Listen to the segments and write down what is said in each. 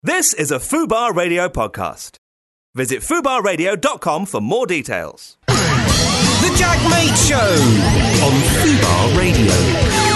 This is a Fubar Radio podcast. Visit fubarradio.com for more details. The Jack Mate Show on Fubar Radio.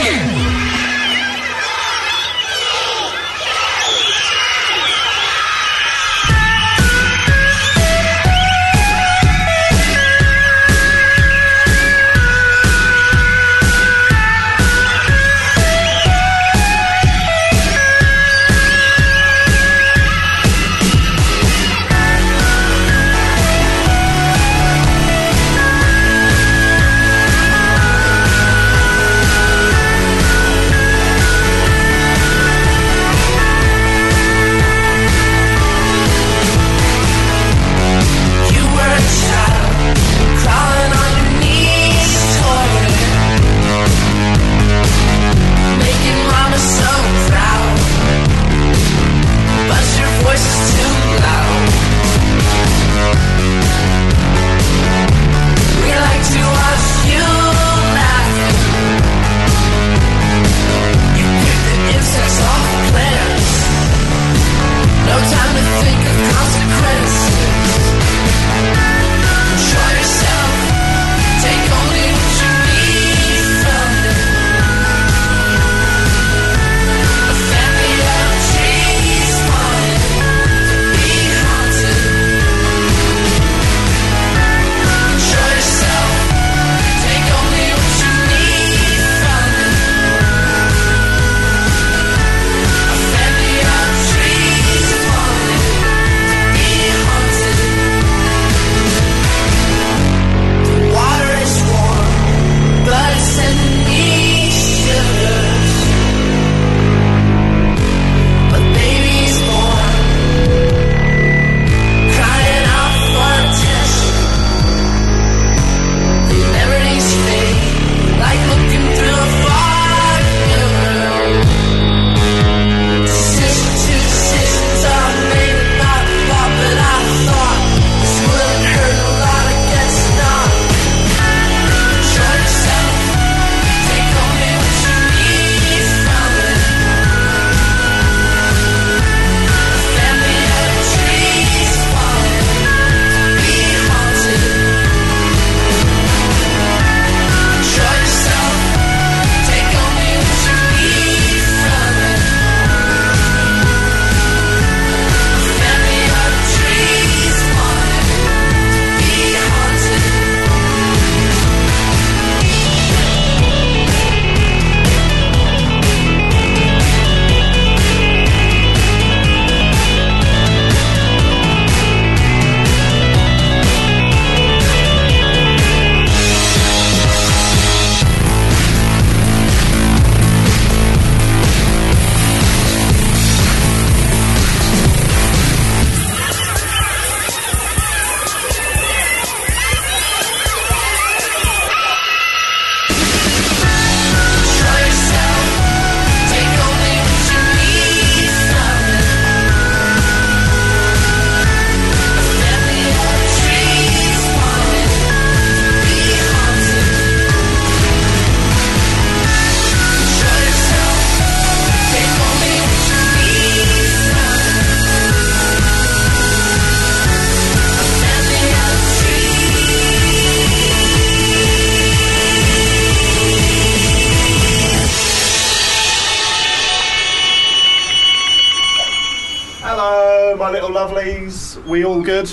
We all good?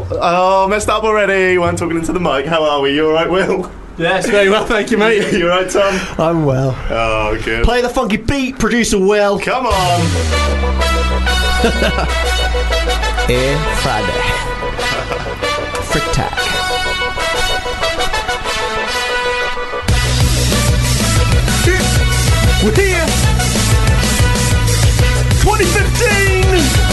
Oh, messed up already. You weren't talking into the mic. How are we? You alright, Will? Yes, very well, thank you, mate. You alright, Tom? I'm well. Oh, good. Play the funky beat, producer Will. Come on. Here, Friday. Frick tack. We're here. 2015.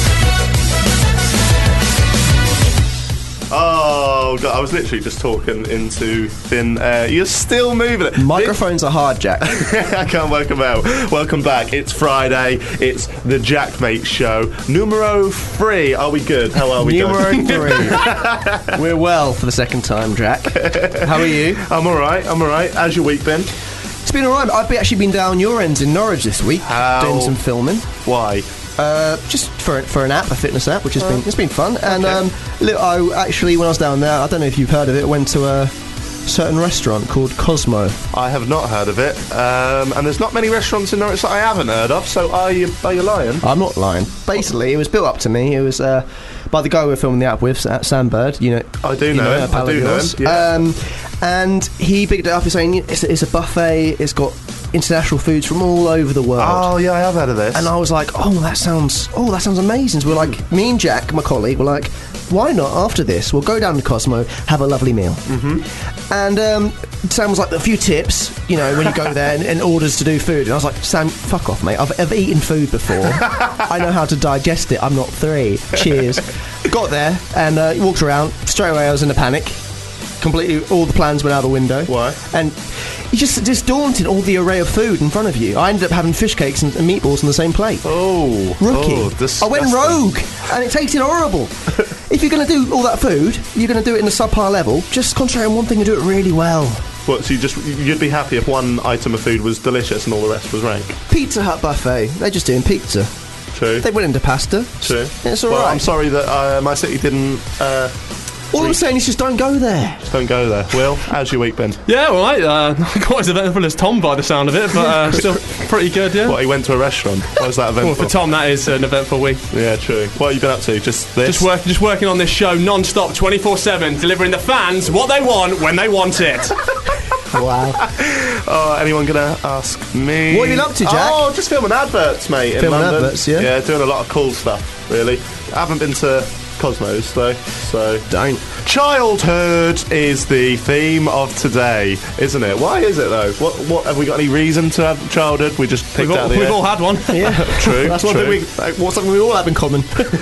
Oh, God, I was literally just talking into thin air. You're still moving it. Microphones are hard, Jack. I can't work them out. Welcome back. It's Friday. It's the Jack Mate Show. Numero 3. Are we good? How are we Numero 3. We're well for the second time, Jack. How are you? I'm alright. How's your week been? It's been alright. I've actually been down your ends in Norwich this week, doing some filming. Why? Just for an app, a fitness app, which has been fun. And I actually, when I was down there, I don't know if you've heard of it, went to a certain restaurant called Cosmo. I have not heard of it, and there's not many restaurants in Norwich that I haven't heard of. So are you lying? I'm not lying. Basically, it was built up to me. It was by the guy we were filming the app with, Sam Bird. You know, I do know him. I do know him. Yeah. And he picked it up. He's saying it's a buffet. It's got international foods from all over the world. Oh yeah, I have heard of this. And I was like, that sounds amazing. So we're like, me and Jack, my colleague, were like, why not after this? We'll go down to Cosmo, have a lovely meal. Mm-hmm. And Sam was like, a few tips, you know, when you go there and orders to do food. And I was like, Sam, fuck off, mate. I've eaten food before. I know how to digest it. I'm not 3. Cheers. Got there and walked around. Straight away, I was in a panic. Completely, all the plans went out the window. Why? And you just daunted, all the array of food in front of you. I ended up having fish cakes and meatballs on the same plate. Oh, rookie! I went rogue, and it tasted horrible. If you're going to do all that food, you're going to do it in a subpar level. Just concentrate on one thing and do it really well. What? So you'd be happy if one item of food was delicious and all the rest was rank? Pizza Hut buffet. They're just doing pizza. True. They went into pasta. True. It's all right. I'm sorry that my city didn't. All I'm saying is just don't go there. Just don't go there. Will, how's your week been? Yeah, all right. Not quite as eventful as Tom by the sound of it, but still pretty good, yeah. What, he went to a restaurant? Why was that eventful? Well, for Tom, that is an eventful week. Yeah, true. What have you been up to? Just this? Just working on this show non-stop, 24/7, delivering the fans what they want when they want it. Wow. Anyone gonna ask me? What have you been up to, Jack? Oh, just filming adverts, mate, in Filming London. adverts, yeah? Yeah, doing a lot of cool stuff, really. I haven't been to Cosmos, though, so... Don't. Childhood is the theme of today, isn't it? Why is it, though? What have we got any reason to have childhood? We just picked out the We've all had one. Yeah, true. That's one thing what's something we all have in common.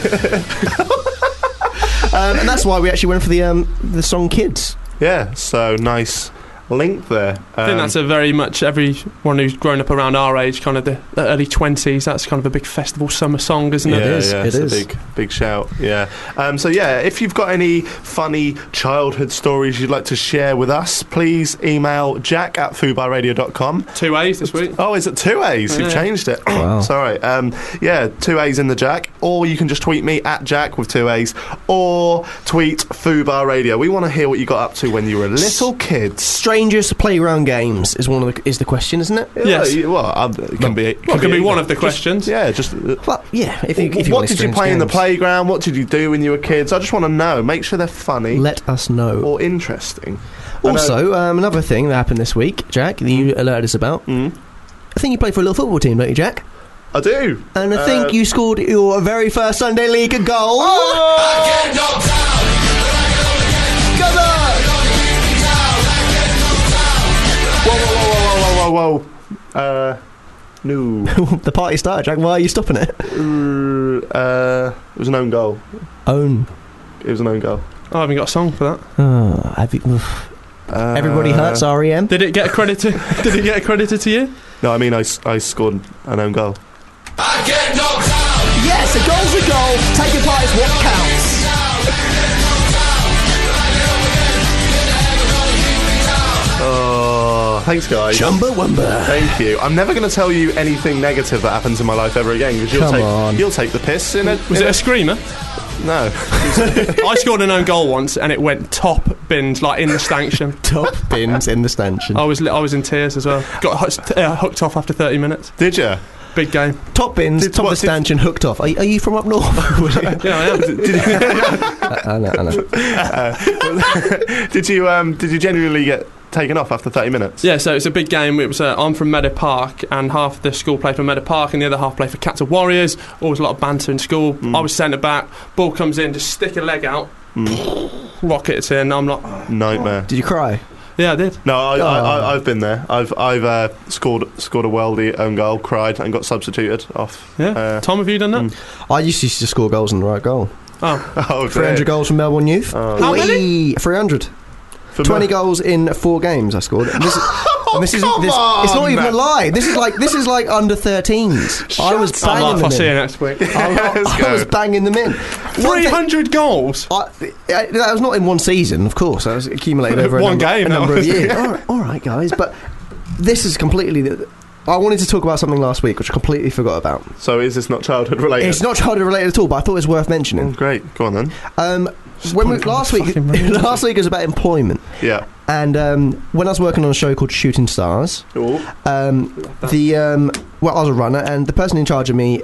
And that's why we actually went for the song Kids. Yeah, so nice link there. I think that's a very much everyone who's grown up around our age, kind of the early 20s. That's kind of a big festival summer song, isn't it? Yeah, it is. A big shout. Yeah. So yeah, if you've got any funny childhood stories you'd like to share with us, please email jack@fubarradio.com. 2 A's this week. Oh, is it 2 A's? You've changed it. Wow. Sorry. 2 A's in the Jack, or you can just tweet me at Jack with 2 A's, or tweet Fubar Radio. We want to hear what you got up to when you were little kids. Strangest playground games is the question, isn't it? Yes. It can be one of the questions. Well, yeah. If you what did you play in the playground? What did you do when you were kids? I just want to know. Make sure they're funny. Let us know. Or interesting. Also, another thing that happened this week, Jack, that you alerted us about. I think you play for a little football team, don't you, Jack? I do. And I think you scored your very first Sunday League goal. Whoa. No. The party started, Jack. Why are you stopping it? It was an own goal. It was an own goal. I haven't got a song for that. Everybody Hurts REM. Did it get accredited to you? No, I mean I scored an own goal. I get knocked out. Yes, a goal's a goal. Taking part is what counts. Oh, thanks, guys. Chumbawamba. Thank you. I'm never going to tell you anything negative that happens in my life ever again, because you'll take the piss in it. Was it a screamer? No. I scored an own goal once, and it went top bins, like in the stanchion. Top bins in the stanchion. I was in tears as well. Got hooked off after 30 minutes. Did you? Big game. Top bins, top of the stanchion, hooked off. Are you from up north? Yeah, I am. I know. Did you genuinely get taken off after 30 minutes? Yeah, so it's a big game. It was I'm from Meadow Park, and half the school played for Meadow Park, and the other half played for Cats of Warriors. Always a lot of banter in school. I was centre back. Ball comes in, just stick a leg out, rockets in. I'm like, nightmare. Did you cry? Yeah, I did. No, I've been there. I've scored a worldie own goal, cried, and got substituted off. Yeah. Tom, have you done that? I used to score goals in the right goal. Oh, 300 goals from Melbourne Youth. How many? 300. 20 goals in 4 games I scored. It's not even a lie. This is like under 13s. I was banging them in. I'll see you next week. I was banging them in. 300 goals. That was not in one season, of course. That was accumulated over a number of years. All right, guys, but this is completely I wanted to talk about something last week, which I completely forgot about. So is this not childhood related? It's not childhood related at all, but I thought it was worth mentioning. Great, go on then. Last week was about employment. Yeah. And when I was working on a show called Shooting Stars, Ooh. I was a runner, and the person in charge of me,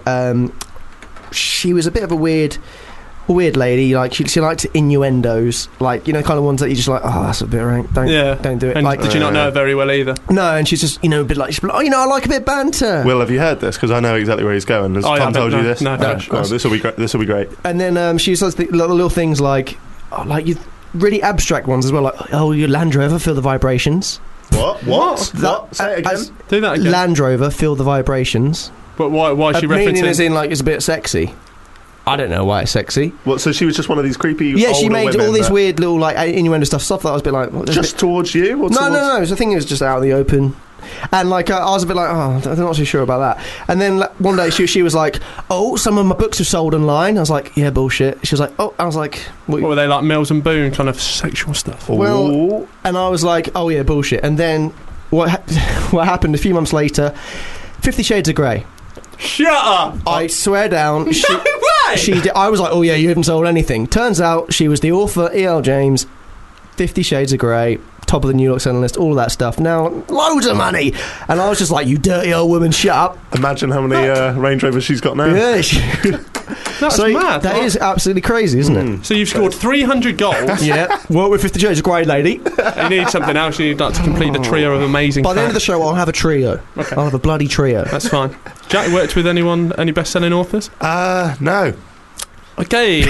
she was a bit of a weird lady. Like she liked innuendos, like kind of ones that you just like. Oh, that's a bit rank. Don't do it. And like, did you not know her very well either? No, and she's just a bit like, I like a bit of banter. Will, have you heard this? Because I know exactly where he's going. Has Tom told you this? No. This will be great. This will be great. And then she says the little things like you really abstract ones as well, like your Land Rover, feel the vibrations. What? Say it again. Do that again. Land Rover, feel the vibrations. But why is she meaning referencing? as in like it's a bit sexy. I don't know why it's sexy. What? So she was just one of these creepy. Yeah, she older made women all this that- weird little like innuendo stuff that I was a bit like. Just towards you? Or towards... No. So I think it was just out in the open. And like I was a bit like, I'm not too sure about that. And then one day she was like, some of my books have sold online. I was like, yeah, bullshit. She was like, I was like, what were they, like Mills and Boone kind of sexual stuff? Well, and I was like, oh yeah, bullshit. And then what happened a few months later? 50 Shades of Grey. Shut up! I swear down. No way! I was like, oh yeah, you haven't sold anything. Turns out she was the author, E.L. James. 50 Shades of Grey, top of the New York selling list, all of that stuff. Now, loads of money. And I was just like, you dirty old woman, shut up. Imagine how many Range Rovers she's got now. Yeah, That's mad. That is absolutely crazy, isn't it? So you've scored 300 goals. Yeah. Work with 50 Shades of Grey, lady. You need something else. You need to complete the trio of amazing By the end of the facts. show, I'll have a trio. Okay. I'll have a bloody trio. That's fine. Jack, worked with any best-selling authors? No. Okay.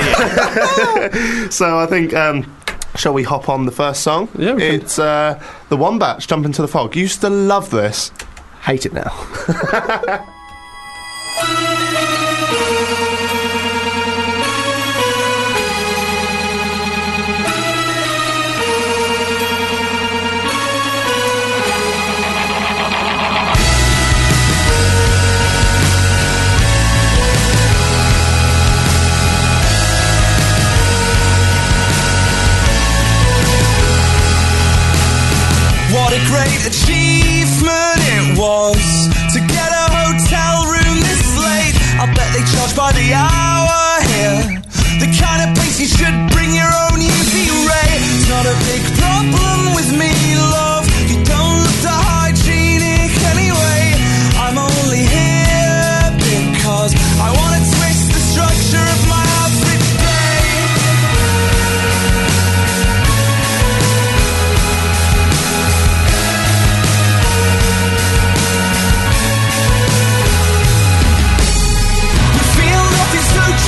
So I think, shall we hop on the first song? Yeah, we can. It's The Wombats, Jump Into the Fog. Used to love this. Hate it now. What a great achievement it was to get a hotel room this late. I bet they charge by the hour here. The kind of place you should bring your own UV ray. It's not a big problem with me, love. You don't look that hygienic anyway. I'm only here because I want to twist the structure of my outfit today. Feel nothing's so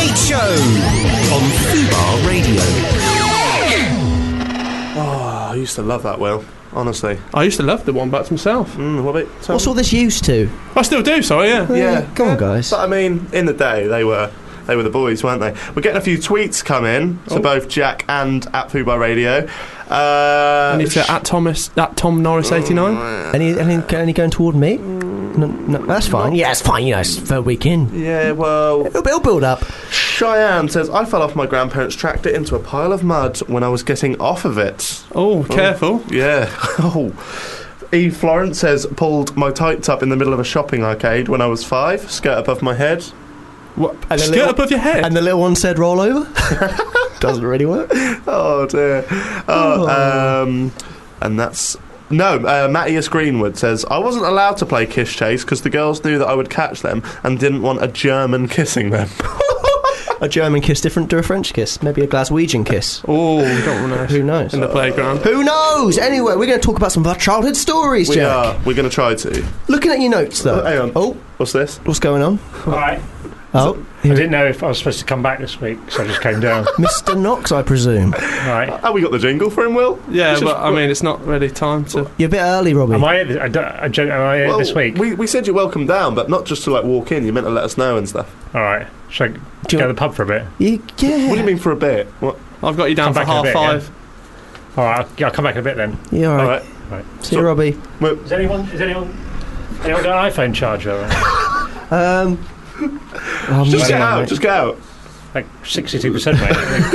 Late Show on Fubar Radio. Oh, I used to love that, Will. Honestly. I used to love the Wombats myself. What about Tom? What's all this used to? I still do, sorry, yeah. Yeah. Come on, guys. But I mean, in the day, they were the boys, weren't they? We're getting a few tweets come in, so both Jack and at Fubar Radio. I need to at Tom Norris 89. Any going toward me? No, that's fine. Yeah, it's fine. You know, it's third week in. Yeah, well, It'll build up. Cheyenne says, I fell off my grandparents' tractor into a pile of mud when I was getting off of it. Oh, careful. Yeah. Oh. Eve Florence says, pulled my tights up in the middle of a shopping arcade when I was 5, skirt above my head. What? And Skirt above your head? And the little one said, roll over. Doesn't really work. Oh, dear. And that's... No, Matthias Greenwood says, I wasn't allowed to play Kiss Chase because the girls knew that I would catch them and didn't want a German kissing them. A German kiss different to a French kiss. Maybe a Glaswegian kiss. Oh, we don't know. Who knows? In the playground. Who knows? Anyway, we're going to talk about some of our childhood stories, We Jack. are. We're going to try to. Looking at your notes, though. Hang on. Oh, What's this? what's going on? All right. Oh, I didn't know if I was supposed to come back this week, so I just came down. Mr. Knox, I presume. Right. Oh, we got the jingle for him, Will? Yeah, It's but just- I mean, it's not really time to... You're a bit early, Robbie. Am I here this week? We said you're welcome down, but not just to like walk in. You meant to let us know and stuff. All right. Should I Do go you- to the pub for a bit? Yeah. What do you mean for a bit? What? I've got you down Come for back in a half bit, 5. All right. I'll come back in a bit then. Yeah, all All right. right. See you, Robbie. Has anyone got an iPhone charger? Just get Anyway, out. mate. Just get out. Like 62%, mate.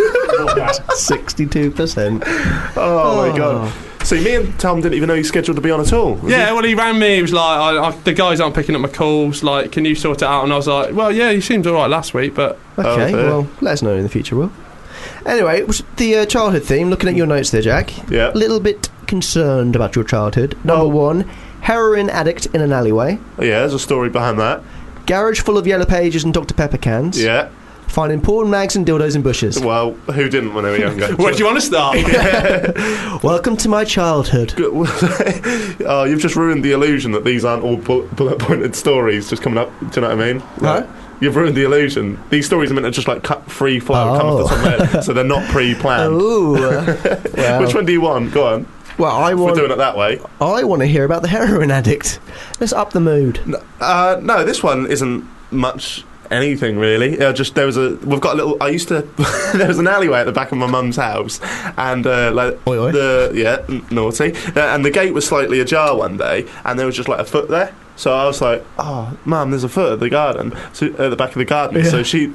62%. Oh my god. See, me and Tom didn't even know he's scheduled to be on at all. was Yeah, well, he rang me. He was like, the guys aren't picking up my calls. Like, can you sort it out? And I was like, well, yeah, he seemed all right last week, but... Okay, fair. well, let us know in the future, Will. Anyway, it was the childhood theme. Looking at your notes there, Jack. Yeah. A little bit concerned about your childhood. Number 1, heroin addict in an alleyway. Yeah, there's a story behind that. Garage full of yellow pages and Dr. Pepper cans. Yeah. Finding porn mags and dildos in bushes. Well, who didn't when they were younger? Where do you want to start? Welcome to my childhood. Oh, you've just ruined the illusion that these aren't all bullet-pointed stories just coming up. Do you know what I mean? Huh? You've ruined the illusion. These stories are meant to just like cut free flow, come off the top of my head, so they're not pre-planned. Ooh. Well, Which one do you want? Go on. well, I If we're want. doing it that way. I want to hear about the heroin addict. Let's up the mood. No, this one isn't much anything really. Just there was we've got a little. I used to. There was an alleyway at the back of my mum's house, and like Oi, oi. naughty. And the gate was slightly ajar one day, and there was just like a foot there. So I was like, "Oh, Mum, there's a foot at the garden, so, at the back of the garden." Yeah. So she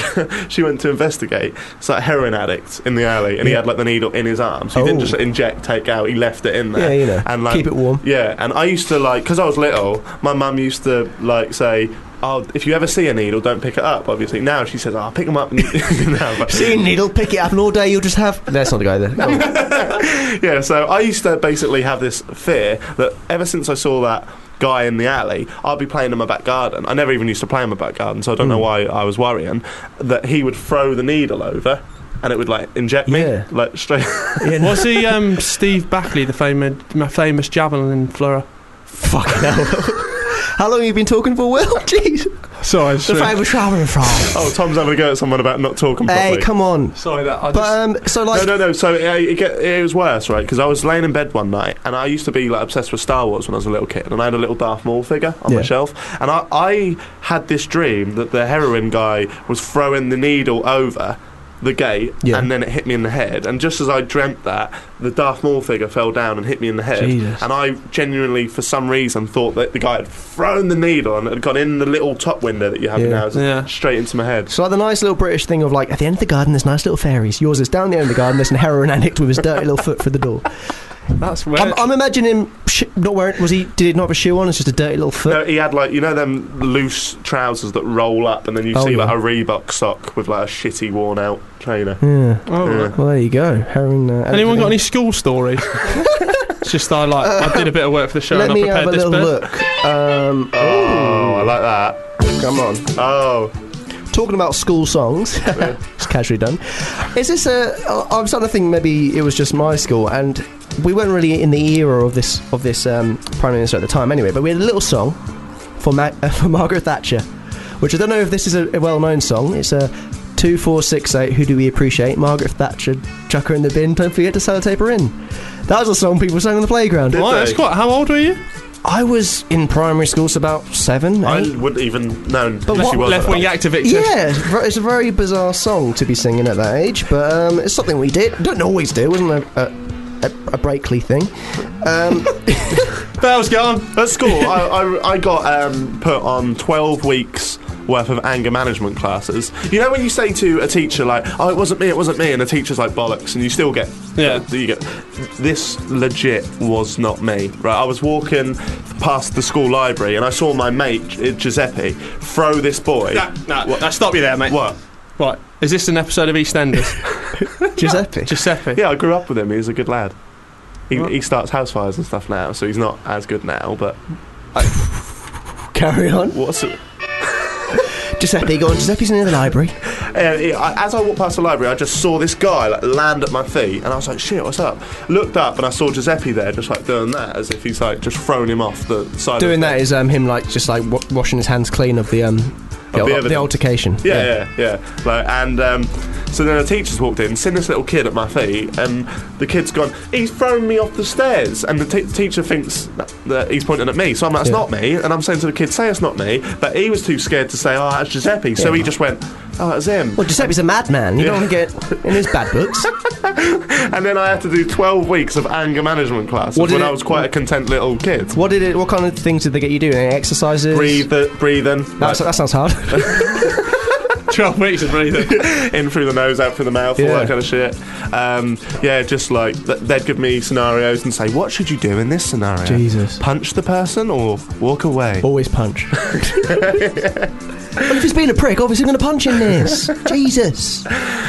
she went to investigate. It's like a heroin addict in the alley, and he had like the needle in his arm. So he didn't Oh. just inject, take out. He left it in there. Yeah, you know, and like keep it warm. Yeah, and I used to like because I was little. My mum used to like say, "Oh, if you ever see a needle, don't pick it up." Obviously, now she says, "Oh, pick them up." And now, but- See a needle, pick it up, and all day you'll just have. Let's not go there. Go on. yeah, so I used to basically have this fear that ever since I saw that guy in the alley, I'd be playing in my back garden. I never even used to play in my back garden, so I don't know why I was worrying that he would throw the needle over and it would like inject me, Yeah. like straight. Yeah, no. Was he Steve Backley, the famous javelin thrower? Fucking hell. How long have you been talking for, Will? Jeez. Sorry, The favourite travelling from. Oh, Tom's having a go at someone about not talking properly. Hey, come on. sorry that I just... But, so like. No. So it was worse, right? Because I was laying in bed one night, and I used to be like obsessed with Star Wars when I was a little kid, and I had a little Darth Maul figure on my Yeah. shelf, and I had this dream that the heroin guy was throwing the needle over the gate, Yeah. and then it hit me in the head. And just as I dreamt that, the Darth Maul figure fell down and hit me in the head. Jesus. And I genuinely, for some reason, thought that the guy had thrown the needle and it had gone in the little top window that you have in Yeah. the house, Yeah. straight into my head. It's like the nice little British thing of like, at the end of the garden there's nice little fairies. Yours is down the end of the garden, there's a heroin addict with his dirty little foot through the door. That's weird. I'm imagining him not wearing. Did he not have a shoe on? It's just a dirty little foot. No, he had like, you know them loose trousers that roll up and then you Oh, see like yeah. a Reebok sock with like a shitty worn out trainer. Yeah. Oh, Yeah. right. Well, there you go. Heroin. Anyone got any school stories? It's just I did a bit of work for the show Let and me I have a prepared this little bit. look. Oh, I like that. Come on. Oh, Talking about school songs, it's casually done. Is this I'm starting to think maybe it was just my school, and we weren't really in the era of this Prime Minister at the time, anyway. But we had a little song for Margaret Thatcher, which I don't know if this is a well-known song. It's to 2468. Who do we appreciate? Margaret Thatcher. Chuck her in the bin. Don't forget to sellotape her in. That was a song people sang on the playground. Right, that's quite. How old were you? I was in primary school, so about 7, 8. I wouldn't even known unless what you was Left wing activist. Yeah, it's a very bizarre song to be singing at that age, but it's something we did. Don't always do. It wasn't a Breakley thing. Bell's gone. At school, I got put on 12 weeks worth of anger management classes. You know when you say to a teacher like, "Oh, it wasn't me," and the teacher's like, "Bollocks," and you still get, you get. This legit was not me. Right, I was walking past the school library and I saw my mate Giuseppe throw this boy. Now stop you there, mate. What? Right, is this an episode of EastEnders? Giuseppe. Giuseppe. Yeah, I grew up with him. He was a good lad. He starts house fires and stuff now, so he's not as good now. But Carry on. what's it? Giuseppe, go on. Giuseppe's in the library. As I walked past the library, I just saw this guy like land at my feet, and I was like, "Shit, what's up?" Looked up, and I saw Giuseppe there, just like doing that, as if he's like just thrown him off the side. Doing of the that is him like just like washing his hands clean of the altercation. Yeah. Like, and so then the teacher's walked in, seen this little kid at my feet, and the kid's gone, "He's thrown me off the stairs," and the teacher thinks that he's pointing at me, so I'm like, "It's not me," and I'm saying to the kid, "Say it's not me," but he was too scared to say, "Oh, that's Giuseppe," so he just went, "Oh, that's him." Well, Giuseppe's a madman. You don't want to get in his bad books. And then I had to do 12 weeks of anger management classes when I was quite a content little kid. What kind of things did they get you doing? Any exercises? Breathing. That sounds hard. 12 weeks of breathing. In through the nose, out through the mouth, all that kind of shit. Just like they'd give me scenarios and say, "What should you do in this scenario? Jesus. Punch the person or walk away?" Always punch. Well, if he's being a prick, obviously I'm going to punch in this. Jesus.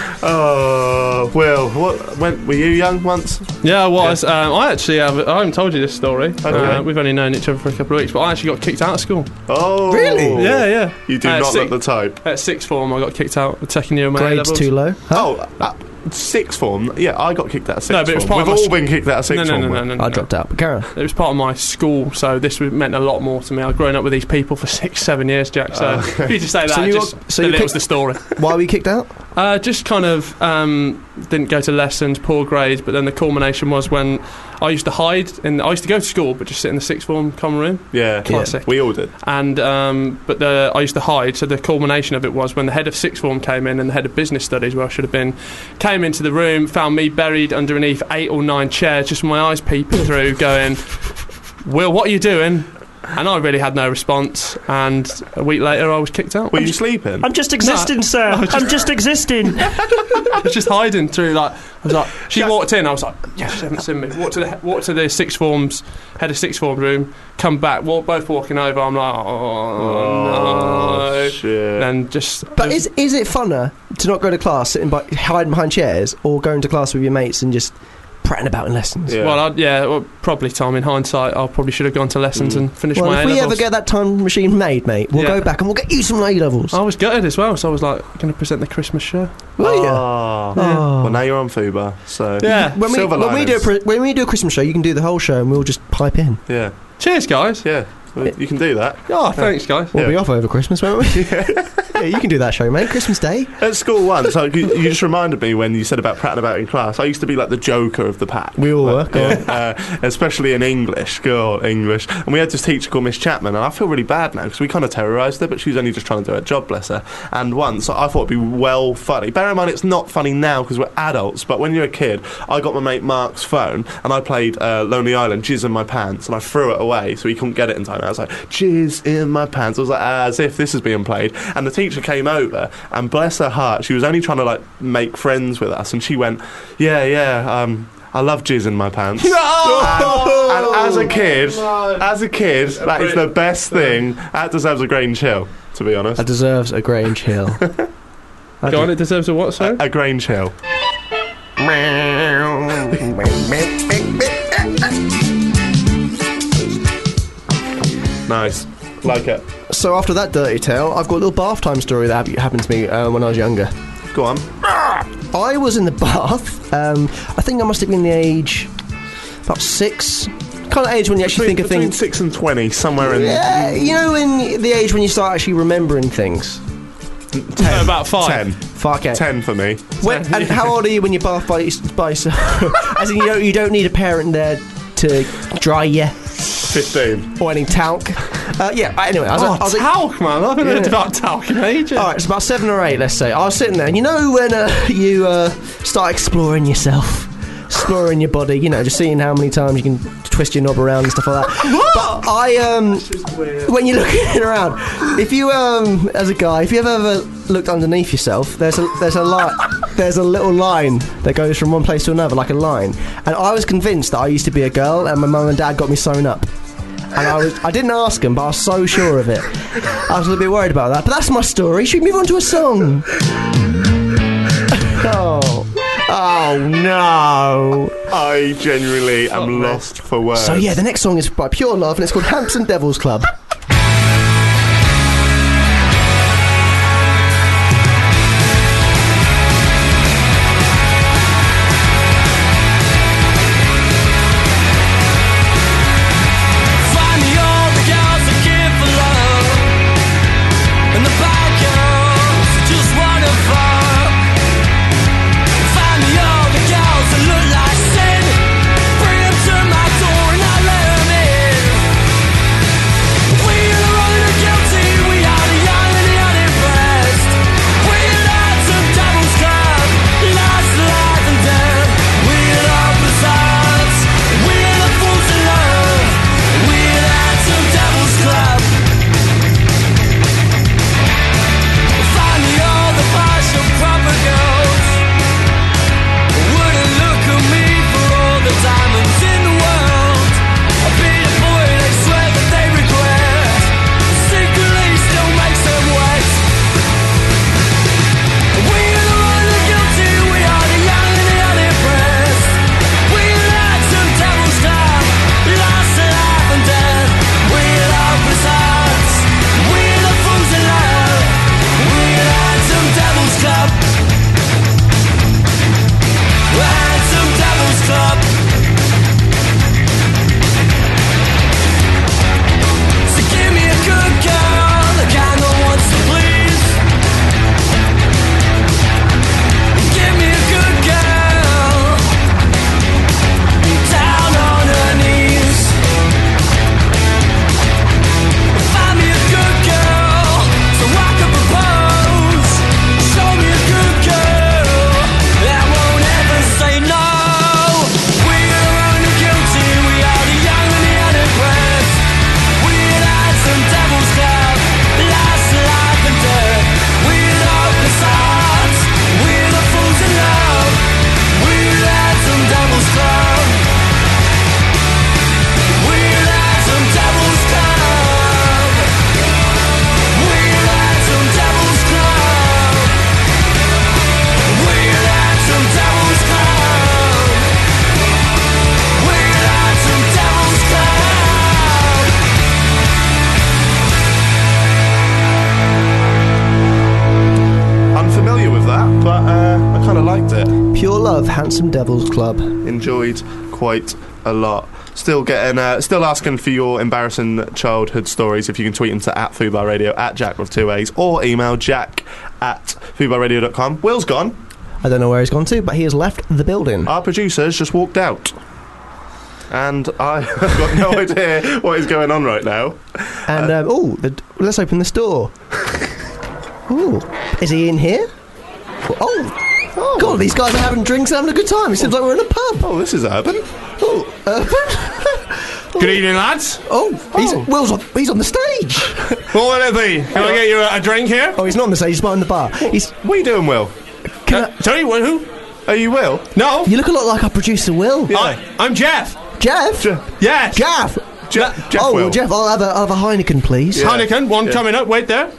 Oh, Will, when were you young once? Yeah, I was. I actually I haven't told you this story. Okay. We've only known each other for a couple of weeks, but I actually got kicked out of school. Oh, Really? Yeah. You do not look the type. At sixth form, I got kicked out. The second year of my Grades A-levels. too low. Huh? Oh, sixth form. Yeah, I got kicked out of sixth No, but it was form. part We've of my all been kicked out of sixth form. No. I dropped out. But carry on. It was part of my school, so this meant a lot more to me. I'd grown up with these people for 6-7 years, Jack. So if you just say that, that was the story. Why were you kicked out? Just kind of didn't go to lessons, poor grades, but then the culmination was when I used to hide. I used to go to school, but just sit in the sixth form common room. Yeah, classic. We all did. And I used to hide. So the culmination of it was when the head of sixth form came in and the head of business studies, where I should have been, came into the room, found me buried underneath 8 or 9 chairs, just with my eyes peeping through, going, "Will, what are you doing?" And I really had no response, and a week later I was kicked out. Were you sleeping? I'm just existing, sir. I'm just existing. I was just hiding through, she walked in, I was like, yes, she hasn't seen me. Walked to the sixth form's, head of sixth form room, come back, both walking over, I'm like, oh no. Shit. And just... But is it funner to not go to class, hiding behind chairs, or going to class with your mates and just prattling about in lessons? Yeah. Well, probably time in hindsight, I probably should have gone to lessons and finished my A-levels. If we A-levels. ever get that time machine made, mate, we'll go back and we'll get you some A-levels. I was gutted as well, so I was like, going to present the Christmas show. Will you? Oh. Oh. Well, now you're on Fubar, so Yeah. When we do a Christmas show, you can do the whole show and we'll just pipe in. yeah, Cheers, guys. yeah. Well, you can do that. Oh, thanks, guys. We'll be off over Christmas, won't we? Yeah, you can do that show, mate. Christmas Day. At school once, you just reminded me when you said about prattling about in class. I used to be like the joker of the pack. We all were. Especially in English. English. And we had this teacher called Miss Chapman, and I feel really bad now because we kind of terrorised her, but she was only just trying to do her job, bless her. And once I thought it'd be well funny. Bear in mind, it's not funny now because we're adults, but when you're a kid, I got my mate Mark's phone and I played Lonely Island, Jizz in My Pants, and I threw it away so he couldn't get it in time. I was like, Jizz in my pants. I was like, as if this is being played. And the teacher came over, and bless her heart, she was only trying to make friends with us, and she went, I love jizz in my pants. And as a kid, that is the best thing. That deserves a Grange Hill, to be honest. That deserves a Grange Hill. Go on, it deserves a what, sir? A Grange Hill. Nice. Like it. So after that dirty tale, I've got a little bath time story that happened to me when I was younger. Go on. I was in the bath. I think I must have been the age about 6. Kind of age when you actually think of between things. 6 and 20, somewhere in. Yeah, you know, in the age when you start actually remembering things. 10. About 5. 10. Fuck it. 10 for me. And how old are you when you bath by yourself? As in, you don't need a parent there to dry you 15. or any talc. Anyway, I was Talc, man. I haven't heard about talc in ages. all right, it's about 7 or 8, let's say. I was sitting there, and you know when you start exploring yourself, exploring your body, just seeing how many times you can twist your knob around and stuff like that. But when you're looking around, if you as a guy, if you've ever looked underneath yourself, there's a little line that goes from one place to another, like a line. And I was convinced that I used to be a girl, and my mum and dad got me sewn up. And I didn't ask them, but I was so sure of it. I was a little bit worried about that. But that's my story. Should we move on to a song? Oh no! I genuinely am lost for words. So yeah, the next song is by Pure Love, and it's called Handsome Devils Club. Handsome Devils Club. Enjoyed quite a lot. Still asking for your embarrassing childhood stories. If you can tweet them to @FoodBarRadio, @Jack with 2 A's, or email jack@foodbarradio.com. Will's gone. I don't know where he's gone to, but he has left the building. Our producer's just walked out. And I have got no idea what is going on right now. And, let's open this door. Ooh, is he in here? Oh, God, these guys are having drinks and having a good time. It seems like we're in a pub. Oh, this is urban. Oh, urban? Good evening, lads. He's on the stage. What will it be? Can I get you a drink here? Oh, he's not on the stage, he's behind the bar. What are you doing, Will? Sorry, who? Are you Will? No. You look a lot like our producer, Will. Yeah. I'm Jeff. Jeff? Yes. Jeff. Jeff Oh, Will. well, Jeff, I'll have a Heineken, please. Yeah. Heineken, one coming up. Wait there.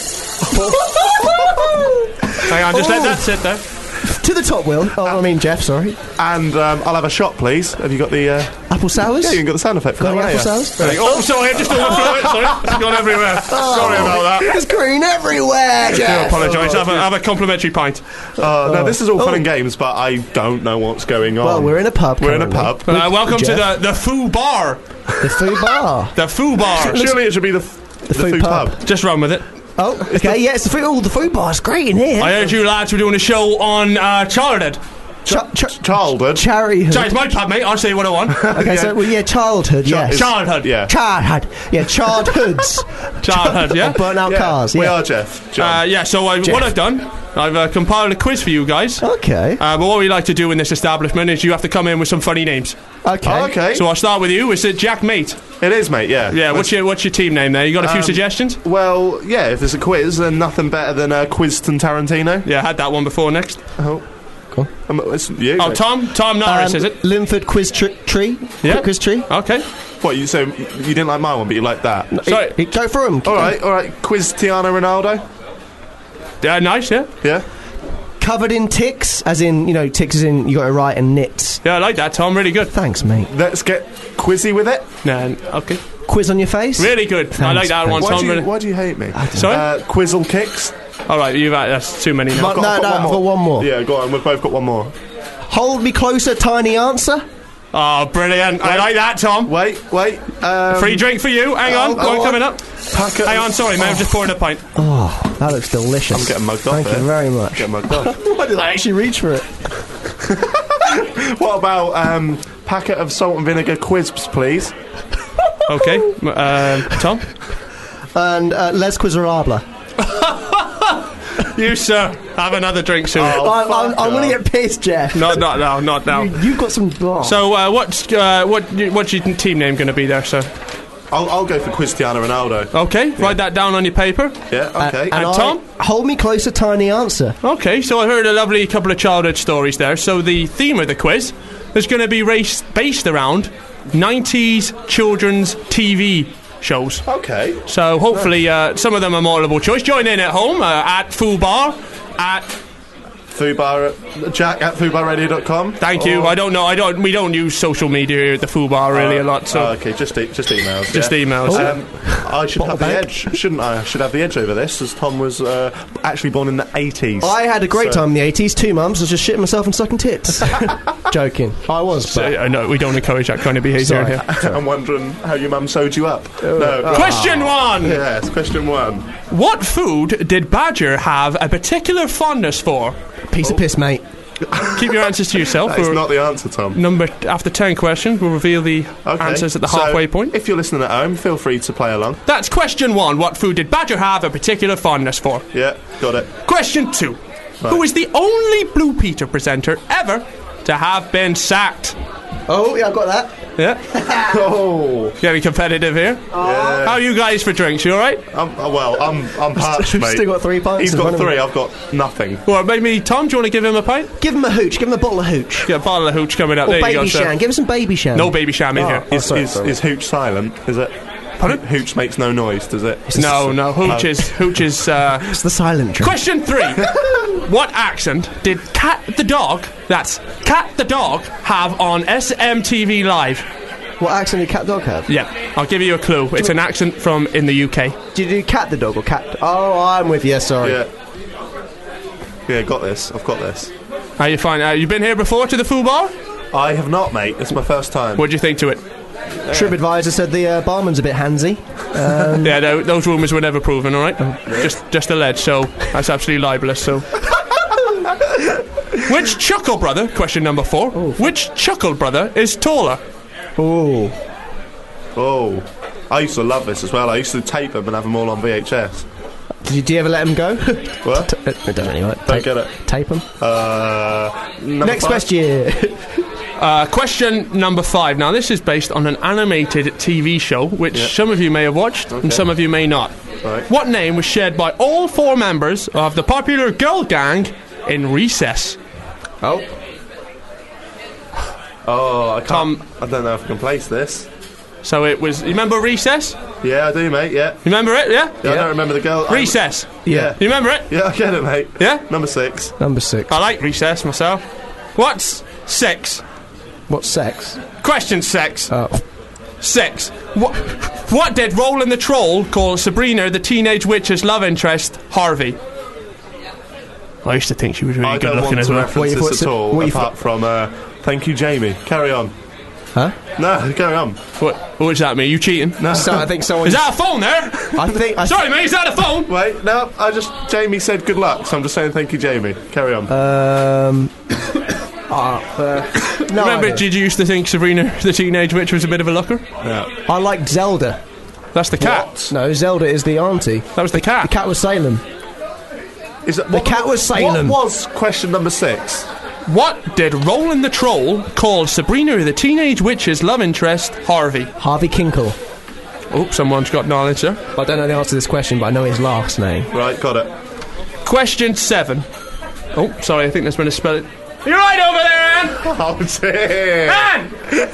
Hang on, just let that sit there. To the top, Will. Jeff, sorry. And I'll have a shot, please. Have you got the... Apple sours? Yeah, you can get the sound effect for Got that. any apple sours? Oh, sorry, I just overflew it. Sorry, it's gone everywhere. Sorry about that. There's green everywhere, Jeff. I do apologise. Have a complimentary pint. No, this is all fun and games, but I don't know what's going on. Well, we're in a pub. We're in a pub. Welcome to the Foo Bar. The Foo Bar. The Foo Bar. Surely it should be the Foo Pub. Just run with it. Oh, okay, yeah, it's the food bar's great in here. I heard you lads were doing a show on childhood. Childhood. Charityhood. Sorry, it's my pub, mate. I'll say what I want. Okay, so childhood, yes. Childhood. Yeah. Childhood, yeah, childhoods. Childhood, yeah? Burnt out cars, We yeah. are, Jeff. John. So what I've done, I've compiled a quiz for you guys. Okay. But what we like to do in this establishment is you have to come in with some funny names. Okay. Oh, okay. So I'll start with you. Is it Jack Mate? It is, mate, yeah. Yeah, what's your team name there? You got a few suggestions? Well, yeah, if there's a quiz, then nothing better than Quizton Tarantino. Yeah, I had that one before. Next. Oh. Cool. It's you. Oh, mate. Tom Norris, is it? Linford Quiz Tree. Yeah. Quiz Tree. Okay. What, you didn't like my one, but you like that? Sorry. Go for him. All right. Cristiano Ronaldo. Nice, yeah. Yeah. Covered in ticks, as in, ticks as in you got it right, and nits. Yeah, I like that, Tom. Really good. Thanks, mate. Let's get quizzy with it. Nah, okay. Quiz on your face. Really good. I like that one, Tom. Why do you hate me? Sorry? Quizzle kicks. All right, that's too many now. I've got one more. Yeah, go on. We've both got one more. Hold me closer, tiny answer. Oh, brilliant. I like that, Tom. Wait. Free drink for you. Hang on. One coming up. Hang on, sorry, mate. I'm just pouring a pint. Oh, that looks delicious. I'm getting mugged off. Thank you very much. Getting mugged off. Why did I actually reach for it? What about packet of salt and vinegar quisps, please? Okay. Tom? And Les Quizerable. You, sir, have another drink soon. I'm going to get pissed, Jeff. Not now. You've got some... Oh. So, what's your team name going to be there, sir? I'll go for Cristiano Ronaldo. Okay, write that down on your paper. Yeah, okay. And Tom? Hold me closer, tiny answer. Okay, so I heard a lovely couple of childhood stories there. So the theme of the quiz is going to be based around 90s children's TV shows. Okay. So hopefully some of them are multiple choice. Join in at home at Fubar at Jack at FubarRadio.com. Thank you. We don't use social media here at the Fubar really a lot. So okay, just emails. Just emails. I should have the edge, shouldn't I? I should have the edge over this, as Tom was actually born in the 80s. I had a great time in the 80s. 2 months. I was just shitting myself and sucking tits. Joking. I was. No, we don't encourage that kind of behaviour here. I'm wondering how your mum sewed you up. No. Question 1. Yes, question 1. What food did Badger have a particular fondness for? Piece of piss, mate. Keep your answers to yourself. That is not the answer, Tom. After 10 questions, we'll reveal the answers at the halfway point. If you're listening at home, feel free to play along. That's question 1. What food did Badger have a particular fondness for? Yeah, got it. Question 2. Right. Who is the only Blue Peter presenter ever to have been sacked? Oh, yeah, I've got that. Yeah. Getting competitive here. Yeah. How are you guys for drinks? You all right? I'm parched, mate. Still got 3 pints. He's got 3. I've got nothing. Well, maybe Tom, do you want to give him a pint? Give him a hooch. Give him a bottle of hooch. Get a bottle of hooch coming up. Or there baby you go, sham. sir. Give him some baby sham. No baby sham in here. Is hooch silent? Is it? Pardon? Hooch makes no noise, does it? No. Hooch is. It's the silent drink. Question 3. What accent did Cat the dog? That's Cat the dog have on SMTV Live? What accent did Cat Dog have? Yeah, I'll give you a clue. It's an accent from in the UK. Did you do Cat the dog or Cat? Oh, I'm with you. Sorry. Yeah, got this. I've got this. How you find? You been here before to the Fubar? I have not, mate. It's my first time. What do you think to it? TripAdvisor said the barman's a bit handsy. Yeah, those rumours were never proven. All right, just alleged. So that's absolutely libelous. So. Which Chuckle brother? Question number 4. Oh. Which Chuckle brother is taller? Oh, I used to love this as well. I used to tape them and have them all on VHS. Did you ever let them go? What? It doesn't anyway. Don't get it. Tape them. Next 5. question. Question number 5. Now, this is based on an animated TV show, which some of you may have watched and some of you may not. Right. What name was shared by all 4 members of the popular girl gang in Recess? I can't. I don't know if I can place this. So it was. You remember Recess? Yeah, I do, mate. Yeah. You remember it? Yeah. I don't remember the girl. Recess. Yeah. You remember it? Yeah, I get it, mate. Yeah. Number 6. Number 6. I like Recess myself. What's 6? What's sex? Question 6. Oh. 6. What did Roland the Troll call Sabrina the teenage witch's love interest, Harvey? I used to think she was really good looking as well. I don't want to reference this at all, apart from thank you, Jamie. Carry on. Huh? No, carry on. What does that mean? You cheating? No. So I think someone. Is that a phone there? I think. Sorry, mate, is that a phone? Wait, no, Jamie said good luck, so I'm just saying thank you, Jamie. Carry on. No. Remember, did you used to think Sabrina the Teenage Witch was a bit of a looker? Yeah. I liked Zelda. That's the cat. No, Zelda is the auntie. That was the cat. The cat was Salem. The cat was Salem. What was question number 6? What did Roland the Troll call Sabrina the Teenage Witch's love interest, Harvey? Harvey Kinkle. Oh, someone's got knowledge there. I don't know the answer to this question, but I know his last name. Right, got it. Question 7. Oh, sorry, I think there's been a spell. You're right over there, Anne! Oh, dear. Anne!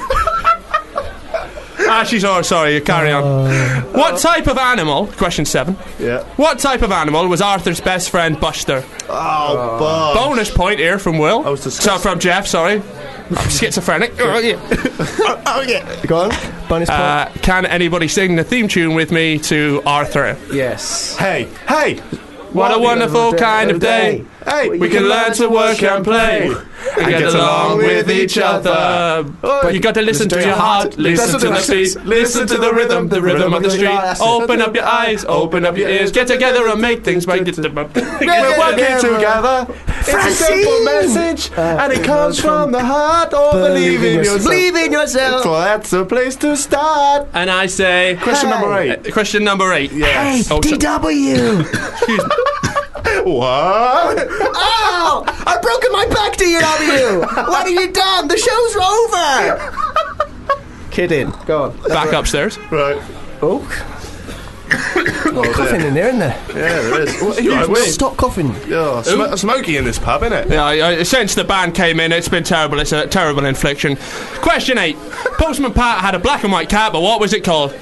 She's sorry, you carry on. What type of animal, question 7, Yeah. what type of animal was Arthur's best friend Buster? Oh, Bob. Bonus point here from Will. I was disgusted. So from Jeff, sorry. I'm schizophrenic. Oh, yeah. Oh, yeah. Go on. Bonus point. Can anybody sing the theme tune with me to Arthur? Yes. Hey. What a wonderful kind of day. Hey, We can learn to work and play and get along with each other. But you got to listen to your heart, listen to the beat, listen to the rhythm of the street. Open up your eyes, open up your ears, get together and make things right. We're working together. It's a simple message, and it comes from the heart. Oh, believe in yourself. Believe in yourself. So that's a place to start. And I say, Question number 8. question number 8. Yes. Oh, so- DW. excuse me. What? Oh, I've broken my back, DW. What have you done? The show's over. Kidding. Go on. Back upstairs. Right. Oh. Coughing in there, isn't there? Yeah, there is. What are you doing? Stop coughing. Oh, smoky in this pub, isn't it? Yeah, since the band came in, it's been terrible. It's a terrible infliction. Question 8. Postman Pat had a black and white cat, but what was it called?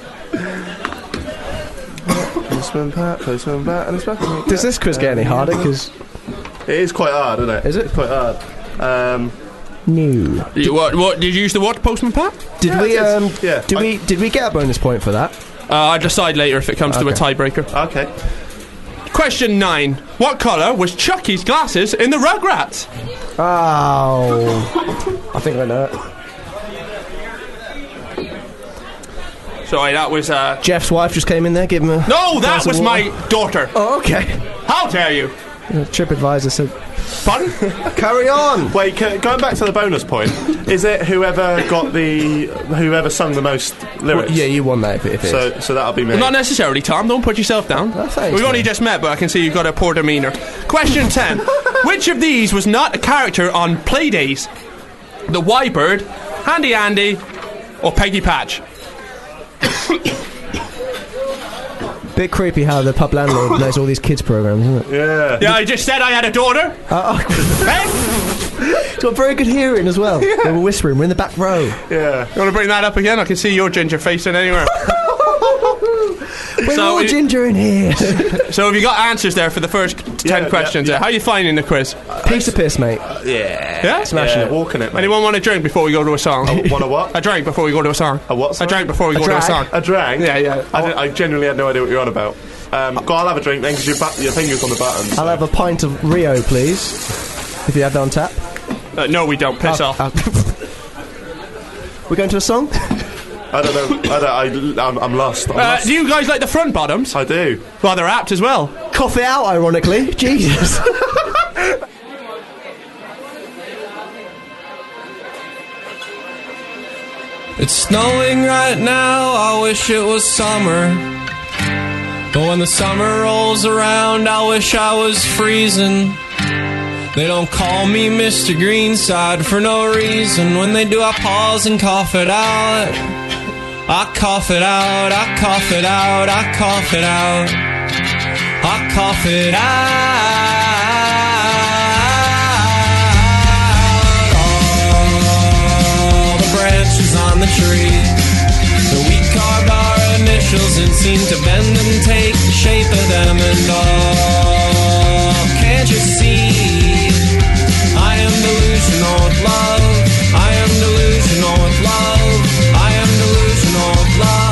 Postman Pat, and it's back. Does this quiz get any harder? Because It is quite hard, isn't it? Is it? It's quite hard. no. What did you use the what, Postman Pat? Did we? Yeah. Did we get a bonus point for that? I'll decide later if it comes to a tiebreaker. Okay. Question 9. What colour was Chucky's glasses in the Rugrats? Oh. I think I know it. Sorry, that was Jeff's wife just came in there. Give him a. No, that glass of was water. my daughter. Oh, okay. How dare you? TripAdvisor said. Pardon? Carry on. Wait, going back to the bonus point, is it whoever sung the most lyrics? Yeah, you won that if it is. So that'll be me. Well, not necessarily, Tom. Don't put yourself down. Oh, thanks, We've only man. just met, but I can see you've got a poor demeanour. Question 10. Which of these was not a character on Playdays? The Y-Bird, Handy Andy, or Peggy Patch? Bit creepy how the pub landlord knows all these kids programs, isn't it? Yeah. Yeah, I just said I had a daughter. Hey, He's got very good hearing as well. They were whispering. We're in the back row. Yeah. you want to bring that up again? I can see your ginger face in anywhere. We're So all it- ginger in here. So have you got answers there for the first 10 questions? yeah. How are you finding the quiz? Piece of piss, mate. Yeah? Smashing it. Walking it, mate. Anyone want a drink before we go to a song? Want a what? A drink before we go to a song. A what, A sorry? drink before we go to a drag? song. A drag? Yeah. I genuinely had no idea what you're on about. Go on, I'll have a drink then, because your finger's on the button. I'll have a pint of Rio, please. If you have that on tap. No, we don't. Piss off. We're going to a song? I don't know. I'm lost. I'm lost. Do you guys like the front bottoms? I do. Well, they're apt as well. Cough it out, ironically. Jesus. It's snowing right now, I wish it was summer. But when the summer rolls around, I wish I was freezing. They don't call me Mr. Greenside for no reason. When they do, I pause and cough it out. I cough it out, I cough it out, I cough it out. I cough it out. All the branches on the tree, the we carved our initials and seemed to bend and take the shape of them. And oh, can't you see? I am delusional with love. I am delusional with love. I am delusional with love.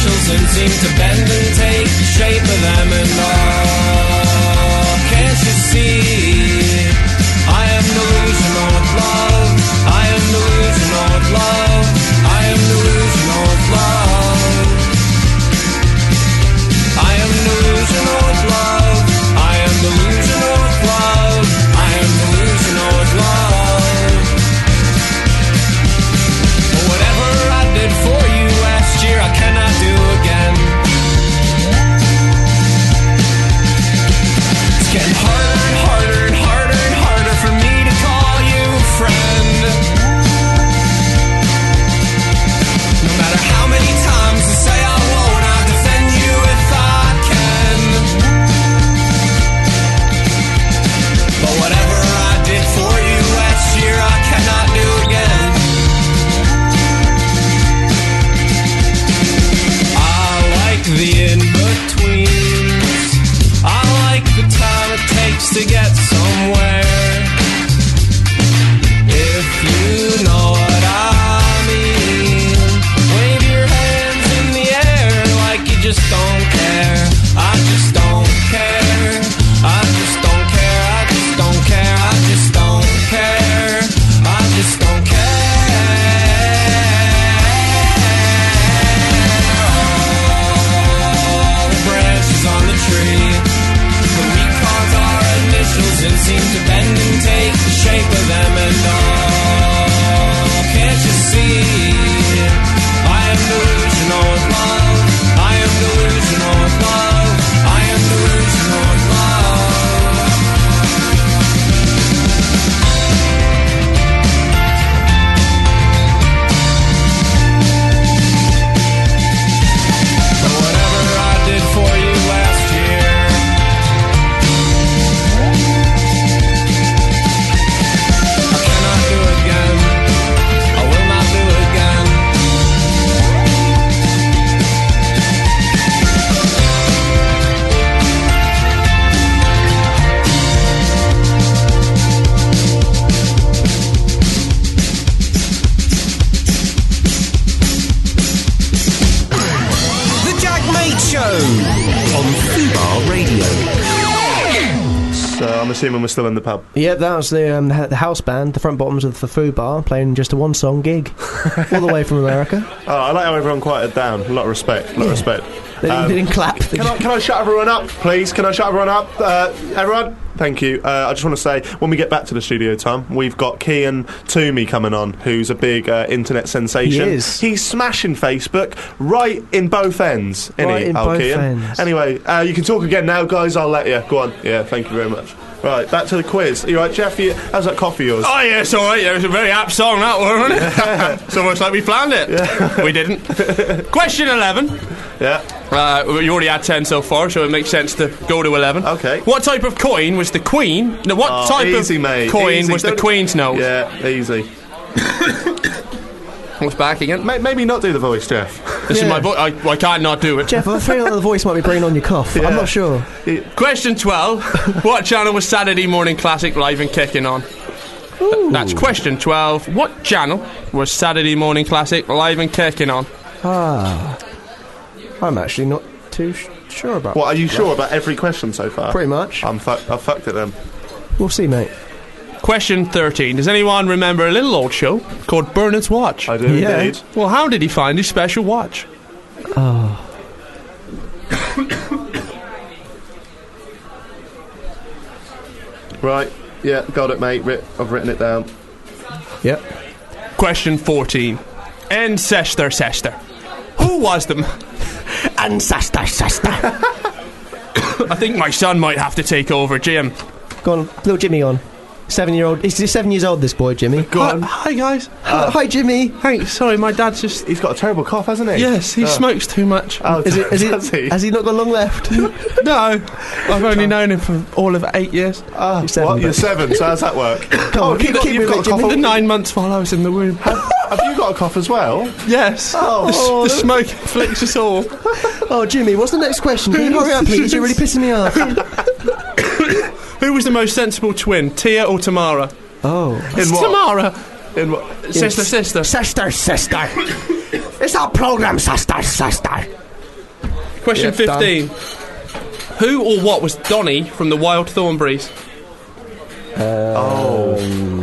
initials and seem to bend and take the shape of them. And can't you see? I am delusional with love. I am delusional with love. I am delusional with love. I am delusional with love. I am delusional with love. I am delusional with love. But whatever I did for you last year, I cannot do again. It's getting harder and harder and harder and harder for me to call you friend. No matter how many times I say I won't, I'll defend you if I can. But whatever I did for you last year, I cannot do again. I like the in-betweens. I like the time it takes to get somewhere. If you know what I mean, wave your hands in the air like you just don't care. I just don't care. I just don't care. I just don't care. I just don't care. I just don't care. All the branches on the tree, the weak cards are initials and seem to bend and take the shape of them. And can't you see? I am delusional with love. I am delusional with love. I am delusional with love. But whatever I did for you last year, I cannot do again. I will not do again. The Jack Mate Show on Fubar Radio. So I'm assuming we're still in the pub. Yeah, that was the house band, the front bottoms of the Foo Bar, playing just a one-song gig, all the way from America. Oh, I like how everyone quieted down. A lot of respect. A lot of respect. They didn't clap. Can I shut everyone up, please? Can I shut everyone up? Everyone? Thank you. I just want to say, when we get back to the studio, Tom, we've got Kian Toomey coming on, who's a big internet sensation. He is. He's smashing Facebook right in both ends. Right in both ends. Anyway, you can talk again now, guys. I'll let you. Go on. Yeah, thank you very much. Right, back to the quiz. Are you right, Jeff? How's that coffee yours? Oh, yeah, it's all right. Yeah, it was a very apt song, that one, wasn't it? It's almost like we planned it. Yeah. We didn't. Question 11. Yeah. You already had 10 so far, so it makes sense to go to 11. Okay. What type of coin was the Queen... No, what type easy, of mate. coin Easy. was the Don't- Queen's nose? Yeah, easy. What's back again? Maybe not do the voice, Jeff. This is my voice. I can't not do it. Jeff, I feel like the voice might be bringing on your cough. Yeah. I'm not sure. Question 12. What channel was Saturday Morning Classic live and kicking on? That's question 12. What channel was Saturday Morning Classic live and kicking on? I'm actually not too sure about What, are you sure about every question so far? Pretty much. I've fucked it then. We'll see, mate. Question 13. Does anyone remember a little old show called Bernard's Watch? I do Yeah. indeed. Well, how did he find his special watch? Right. Yeah, got it, mate. I've written it down. Yep. Question 14. Ancestor Sester. Who was them? Ancestor, sister. I think my son might have to take over, Jim. Go on, little Jimmy on. 7-year-old. He's 7 years old, this boy, Jimmy. Go on. Hi, guys. Hi, Jimmy. Hey, sorry, my dad's just... He's got a terrible cough, hasn't he? Yes, he Oh. smokes too much. Oh, Has does he? he not got long left? No, I've only known him for all of 8 years. Oh, seven, what? but- You're 7, so how's that work? Come on, keep you've with got it, a cough. Jimmy. The 9 months while I was in the womb. Have you got a cough as well? Yes. Oh. The smoke afflicts us all. Oh, Jimmy, what's the next question? Can you hurry up, please? You're really pissing me off. Who was the most sensible twin, Tia or Tamara? Oh. In what? Tamara. In what? Sister. Sister. It's our program, sister. Question Yeah, done. 15. Who or what was Donny from the Wild Thornberrys? Oh,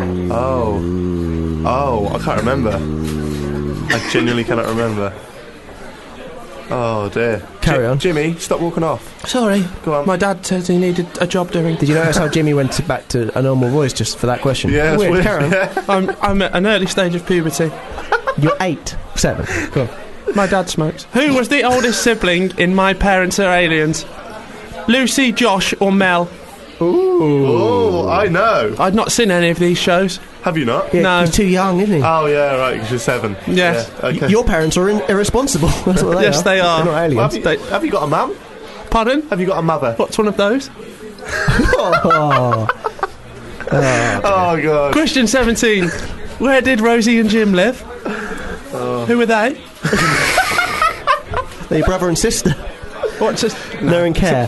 I can't remember. I genuinely cannot remember. Oh dear. Carry on. Jimmy, stop walking off. Sorry. Go on. My dad said he needed a job doing. Did you notice how Jimmy went back to a normal voice just for that question? Yeah, that's Weird. weird. Carry on. Yeah. I'm at an early stage of puberty. You're 8, 7. Go on. My dad smokes. Who was the oldest sibling in My Parents Are Aliens? Lucy, Josh, or Mel? Oh, I know. I'd not seen any of these shows. Have you not? Yeah, No. he's too young, isn't he? Oh yeah, right. Because you're 7. Yes. Yeah, okay. Your parents are irresponsible. That's what they Yes, are. they are. They're not aliens. Have you got a mum? Pardon? Have you got a mother? What's one of those? Oh. Oh god. Question 17. Where did Rosie and Jim live? Who were they? They're your brother and sister. What's this? They're in care.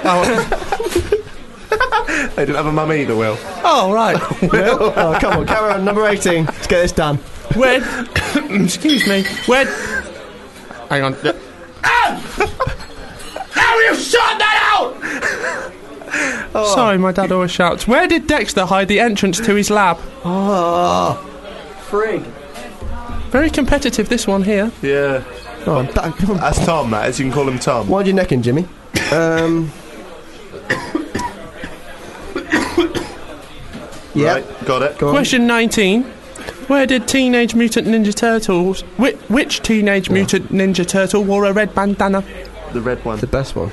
They didn't have a mum either, Will. Oh, right. Oh, come on, carry on. Number 18. Let's get this done. Where... Excuse me. Where... Hang on. How you shut that out? Sorry, my dad always shouts. Where did Dexter hide the entrance to his lab? Oh. Frig. Very competitive, this one here. Yeah. Oh, That's Tom, that is. You can call him Tom. wind your neck in, Jimmy. Yeah. Right, got it. Go on. Question 19. Where did Teenage Mutant Ninja Turtles... Which Teenage Mutant Ninja Turtle wore a red bandana? The red one. The best one.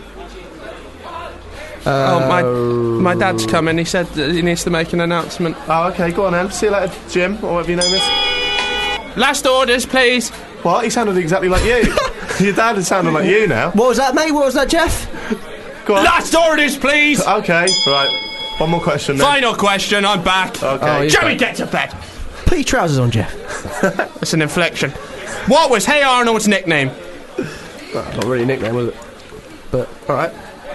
My dad's coming. He said that he needs to make an announcement. Oh, okay. Go on then. See you later, Jim, or whatever your name is. Last orders, please. What? He sounded exactly like you. Your dad is sounding like you now. What was that, mate? What was that, Jeff? Go on. Last orders, please. Okay. Right. One more question then. Final question. I'm back. Okay. Jimmy, get to bed. Put your trousers on, Jeff. It's an inflection. What was Hey Arnold's nickname? Not really a nickname, was it? But, alright.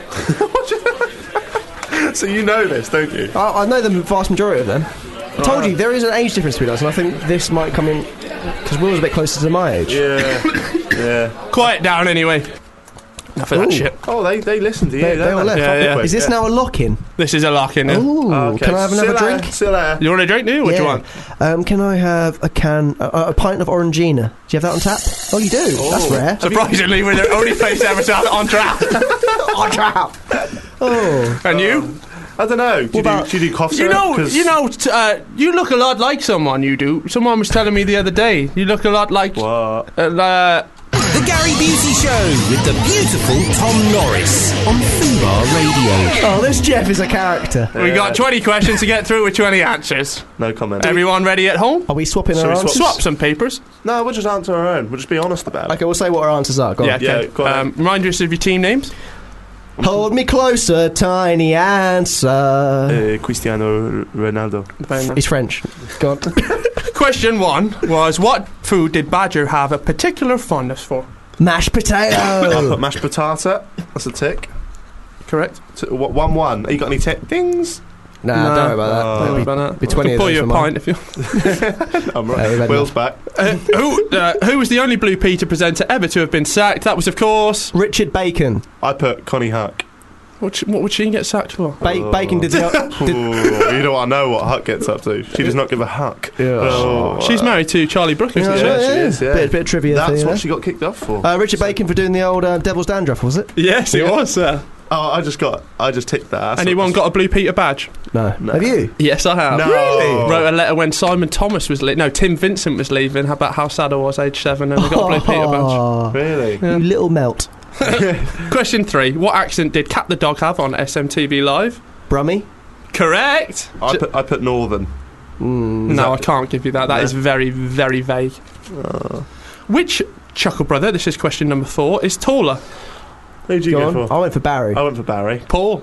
So you know this, don't you? I know the vast majority of them. I told you, there is an age difference between us, and I think this might come in... Because Will's a bit closer to my age. Yeah. Yeah. Quiet down, anyway. Enough of that Ooh. shit. Oh, they listen to you. They don't all left. Yeah, yeah. Is this now a lock-in? This is a lock-in. Yeah. Ooh, Okay. can I have another See you drink? later. See you later. You want a drink, do you? What do you want? Can I have a pint of Orangina? Do you have that on tap? Oh, you do? That's rare. Surprisingly, we're the only place ever to have it on trap. On trap! Oh. And you? I don't know. Do about- you do cough You syrup? know, 'Cause- you look a lot like someone, you do. Someone was telling me the other day, you look a lot like... What? The Gary Beauty Show with the beautiful Tom Norris on Fubar Radio. Oh, this Jeff is a character. We got 20 questions to get through with 20 answers. No comment. Everyone ready at home? Are we swapping Shall our we swap- answers? Swap some papers. No, we'll just answer our own. We'll just be honest about it. Okay, we'll say what our answers are. Go on. Okay. Yeah, go on. Remind us of your team names. Hold me closer, tiny answer. Cristiano Ronaldo. He's French. Go on. Question 1 was, what food did Badger have a particular fondness for? Mashed I potato. put mashed potato. That's a tick. Correct? 1-1. Have you got any dings? Nah, No. don't worry about that. Oh. That'd Don't be- worry about that. be 20 I of can pour those you a for mine. pint if you... I'm Hey, right. ready. Will's back. Who was the only Blue Peter presenter ever to have been sacked? That was, of course... Richard Bacon. I put Connie Huck. What would she get sacked for? Bacon did the... did, Ooh, you don't know what Huck gets up to. She does not give a huck. Oh. She's married to Charlie Brooker, isn't she? Yeah, she is, yeah. Bit of trivia That's there. what she got kicked off for. Richard Bacon for doing the old Devil's Dandruff, was it? Yes, it was, sir. Oh, I just ticked that. Anyone got a Blue Peter badge? No. No. Have you? Yes, I have. No. Really? Wrote a letter when Simon Thomas was Tim Vincent was leaving about how sad I was, age 7, and I got a Blue Peter badge. Oh, Really? you little melt. Question 3. What accent did Cat the Dog have on SMTV Live? Brummy? Correct. I put Northern. No, I can't give you that. That is very, very vague. Which Chuckle Brother, this is question number 4, is taller? Who'd you Go go on. for? I went for Barry. I went for Barry. Paul.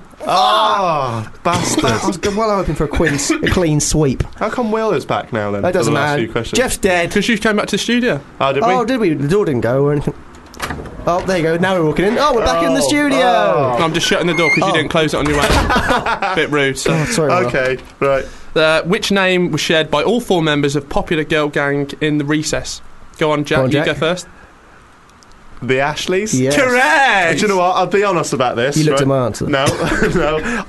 Ah, I bastard. was well hoping for a clean sweep. How come Will is back now then? That doesn't for the last matter. few questions? Jeff's dead. Because you came back to the studio. Oh, did we? Oh, did we? The door didn't go or anything. Oh, there you go. Now we're walking in. Oh, we're back in the studio. Oh. I'm just shutting the door because you didn't close it on your way. Bit rude. So. Oh, sorry. Will. Okay, right. Which name was shared by all 4 members of Popular Girl Gang in the recess? Go on, Jack. Go on, Jack. You go first. The Ashleys? Yes. Correct! Do you know what? I'll be honest about this. You looked right? at my answer. No, no.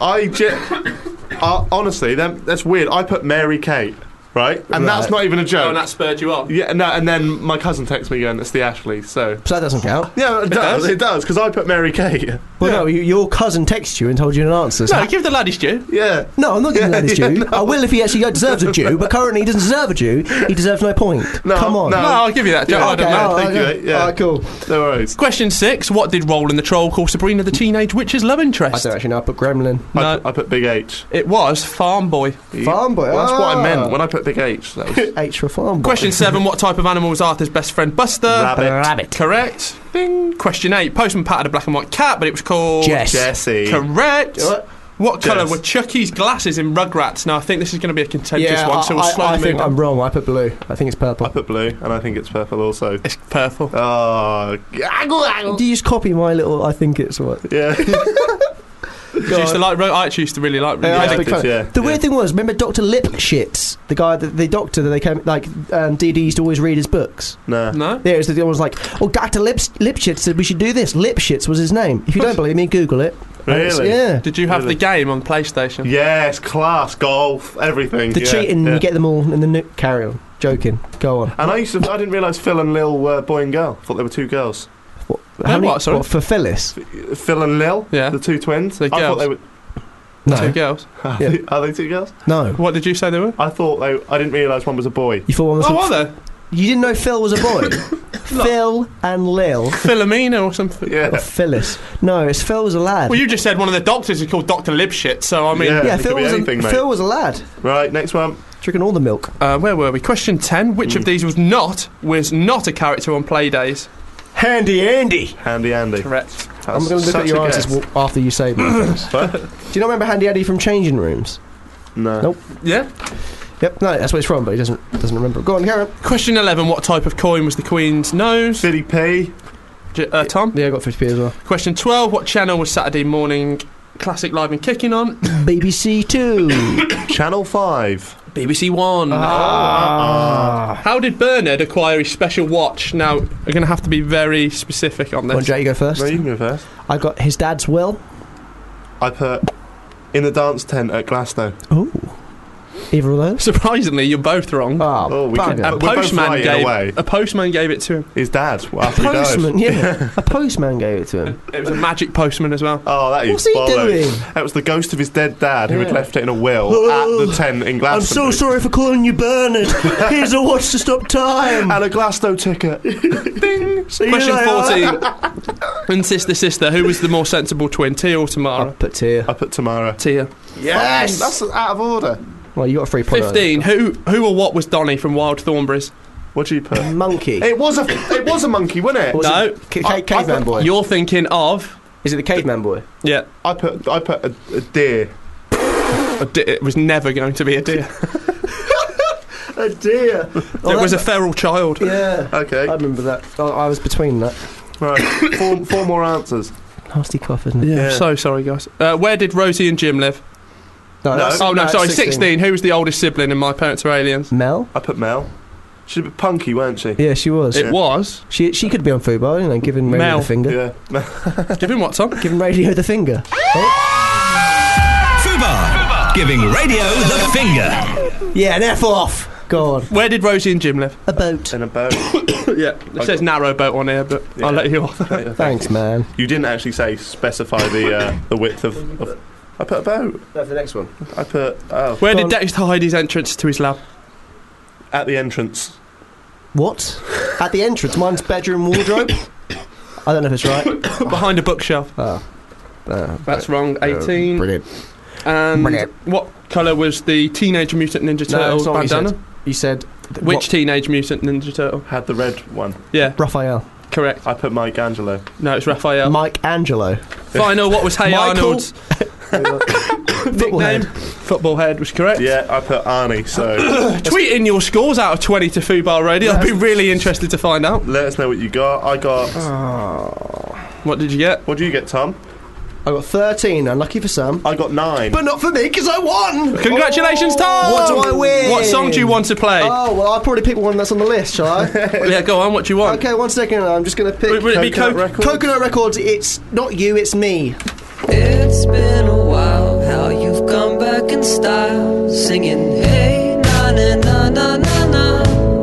Honestly, that's weird. I put Mary Kate, right? And that's Right. not even a joke. Oh, and that spurred you on. Yeah, no, and then my cousin texts me going, it's the Ashleys, so... So that doesn't count. Yeah, it does, because I put Mary Kate. Well, no, your cousin texted you and told you an answer. So No, give the lad his due. Yeah. no, I'm not giving that his Yeah, due. no. I will if he actually deserves a due, but currently he doesn't deserve a due. He deserves no point. No, Come on. no. No, I'll give you that, Joe. Yeah, I don't okay. know. Thank you, okay. mate, yeah. Alright, cool. No worries. Question 6. What did Roland the Troll call Sabrina the Teenage Witch's love I interest? don't actually know. I put Gremlin. No, I put Big H. it was Farm Boy. Farm Boy. Well, that's what I Ah. meant when I put Big H. That was H for Farm Boy. Question 7. What type of animal was Arthur's best friend Buster? Rabbit. Correct. Bing. Question 8. Postman Pat had a black and white cat, but it was called... Jess. Jesse. Correct. What colour Jess. were Chucky's glasses in Rugrats? Now, I think this is going to be a contentious Yeah, one, so we'll slowly I move think on. I'm wrong. I put blue. I think it's purple. I put blue, and I think it's purple also. It's purple. Oh, Do you just copy my little? I think it's what. yeah. I used to like. I actually used to really like. Yeah, I was a big Detectives, fan. yeah, The yeah. weird thing was, remember Dr. Lipschitz, the guy, the doctor that they came like. Dee Dee used to always read his books. No. No. Yeah, it was the one was like, oh, Dr. Lipschitz said we should do this. Lipschitz was his name. If you don't believe me, Google it. And it's- Really? Yeah. Did you have Really? the game on PlayStation? Yes, class, golf, everything. The yeah, cheating, yeah. you get them all in the carry on. Joking. Go on. And I didn't realise Phil and Lil were boy and girl. Thought they were two girls. What, what, sorry? What, for Phyllis? Phil and Lil, Yeah. the two twins. They're I thought girls. they were. Two No. girls. Yeah. Are they two girls? No. What did you say they were? I thought they. I didn't realise one was a boy. You thought one was Oh, from- are they? You didn't know Phil was a boy? Phil and Lil. Philomena or something? Yeah. Or Phyllis. No, it's Phil was a lad. Well, you just said one of the doctors is called Dr. Lipschitz, so I mean... Yeah. yeah, it Phil could be was, anything, mate. Phil was a lad. Right, next one. Drinking all the milk. Where were we? Question 10. Which of these was not a character on Playdays? Handy Andy. Handy Andy. Correct. I'm going to look at your answers after you say them. Do you not remember Handy Andy from Changing Rooms? No. Nope. Yeah. Yep, no, that's where it's from, but he doesn't remember. Go on, Karen. Question 11. What type of coin was the Queen's nose? Billy P. Tom? Yeah, I got 50p as well. Question 12. What channel was Saturday morning Classic Live and Kicking on? BBC 2. Channel 5. BBC One. How did Bernard acquire his special watch? Now, we're going to have to be very specific on Go on, this. Jack, you go first. No, you can go first. I got his dad's will. I put in the dance tent at Glasgow. Ooh. Either of those? Surprisingly, you're both wrong. Oh, we can- A We're both postman right in a way. gave it to him. His dad. After he died. Postman, yeah. A postman gave it to him. It was a magic postman as well. Oh, that is What's he bollocks. doing? That was the ghost of his dead dad who had Yeah. left it in a will at the tent in I'm Glasgow. so sorry for calling you Bernard. Here's a watch to stop time. And a Glasgow ticket. Ding. See you Question later. 14. And sister, who was the more sensible twin, Tia or I Tamara? put Tia. I put Tamara. Tia. Yes! That's out of order. Well, you got a 3 point. 15. Who or what was Donny from Wild Thornberrys? What do you put? Monkey. It was a monkey, wasn't it? Was No. it caveman boy. You're thinking of... Is it the caveman boy? Yeah. I put a deer. It was never going to be a deer. A deer. It was a feral child. Yeah. Okay. I remember that. I was between that. Right. Four more answers. Nasty cough, isn't it? Yeah. So sorry, guys. Where did Rosie and Jim live? No, that's- Oh, no, it's sorry, 16. Who was the oldest sibling in My Parents Are Aliens? Mel? I put Mel. She's a bit punky, weren't she? Yeah, she was. It was. She could be on Fubar, you know, giving Radio Mel. the finger. Yeah. Give him what, Tom? Giving Radio the finger. Fubar, giving radio the finger. Yeah, and F off. Go on. Where did Rosie and Jim live? A boat. In a boat. Yeah. It says narrow boat on here, but I'll let you off. Thanks, man. You didn't actually specify the width of. I put a boat. That's the next one. I put Where Go did on. Dexter hide his entrance to his lab? at the entrance. What? At the entrance? Mine's bedroom wardrobe? I don't know if it's right. Behind a bookshelf. That's wrong. 18. Brilliant. And Brilliant. what colour was the Teenage Mutant Ninja No, Turtle that's not what you bandana? said. You said... Which Teenage Mutant Ninja Turtle? Had the red one. Yeah, Raphael. correct. I put Mike Angelo. No, it's Raphael. Mike Angelo. Final, what was Hey Michael. Arnold's Football nickname? head. Football head was correct. Yeah, I put Arnie. So Tweet in your scores out of 20 to Fubar Radio. I'd be really interested to find out. let us know what you got. I got. What did you get? What do you get, Tom? I got 13. Unlucky for some, I got 9. but not for me because I won. Congratulations, Tom! What do I win? What song do you want to play? Oh well, I'll probably pick one that's on the list, shall I? Yeah, go on. What do you want? Okay, 1 second. I'm just going to pick. Would it be Coconut Records? Coconut Records. It's not you, it's me. It's been a while, how you've come back in style, singing hey na na na na na na.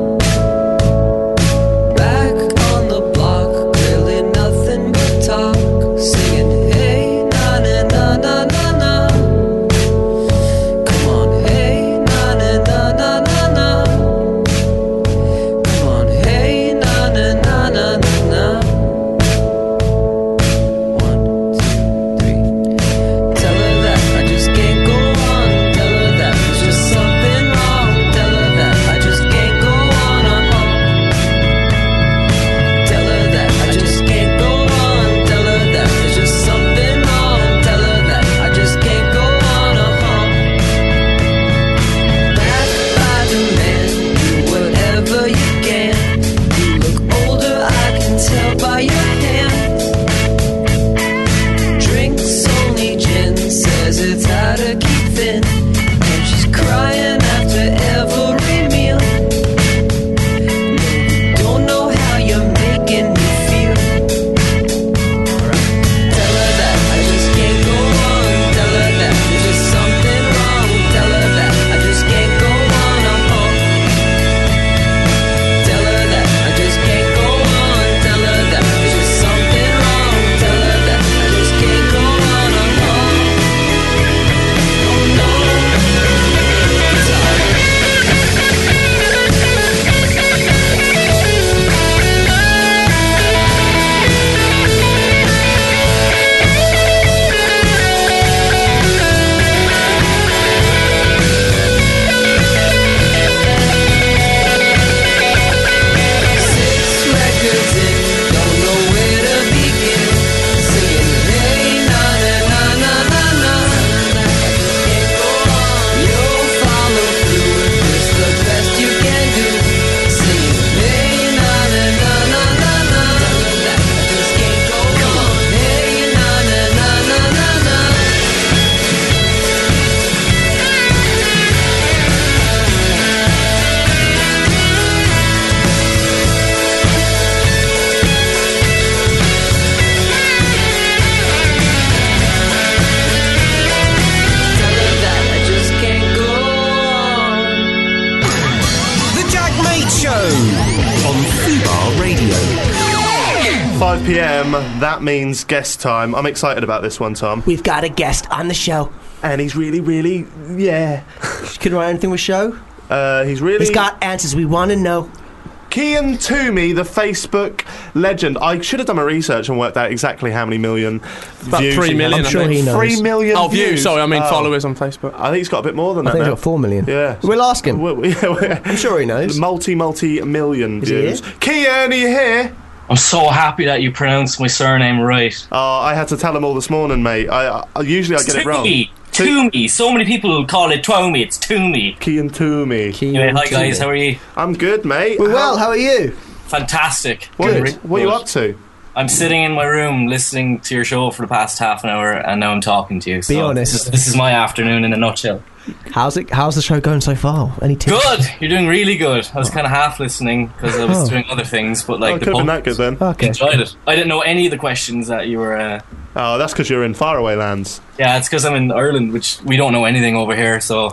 Back on the block, really nothing but talk, singing hey na na na na na na. Come on, hey na na na na na na. Come on, hey na na na na na na. 1, 2, 3. Tell her that I just can't go on. Tell her that there's just something wrong. Tell her that I just can't go on. Tell her that I just can't go on. Tell her that there's just something wrong. Tell her that I just can't go on. Back by the man, do whatever you can. You look older, I can tell by your hands. Drinks only gin, says it's how to keep thin, and she's crying after every meal. No, you don't know how you're making me feel. Tell her that I just can't go on. Tell her that there's just something wrong. Tell her that I just can't go on. Tell her that I just can't go on. Tell her that there's just something wrong. Tell her that I just can't go on. Oh no. Six records in, don't know where to begin. Singing hey na na na na na na. I just can't go on. You'll follow through if it's the best you can do. Singing hey na na na na na na. I just can't go on. Hey na na na na na na. Tell her that I just can't go on. The Jack Mate Show on Fubar Radio. 5 p.m. That means guest time. I'm excited about this one, Tom. We've got a guest on the show. And he's really, really, yeah. Can you write anything with show? He's really. He's got answers we want to know. Kian Toomey, the Facebook legend. I should have done my research and worked out exactly how many million About views 3 he million, had. I think. He knows. 3 million Oh, views. views. Sorry, I mean Oh. followers on Facebook. I think he's got a bit more than I that think now. he's got 4 million. Yeah. We'll ask him. I'm sure he knows. Multi-million Is he views. here? Kian, are you here? I'm so happy that you pronounced my surname right. Oh, I had to tell him all this morning, mate. Usually I get it wrong. Toomey. So many people call it Toomey. It's Toomey. Kian Toomey. Anyway, hi guys, how are you? I'm good, mate. We're well, how are you? Fantastic. What Really are you good. up to? I'm sitting in my room listening to your show for the past half an hour, and now I'm talking to you. Be honest. This is my afternoon in a nutshell. How's the show going so far? Any tips? Good. You're doing really good. I was kind of half listening because I was Oh. doing other things, but like Could have been that good then. Okay. enjoyed it. I didn't know any of the questions that you were. Oh, that's because you're in faraway lands. Yeah, it's because I'm in Ireland, which we don't know anything over here. So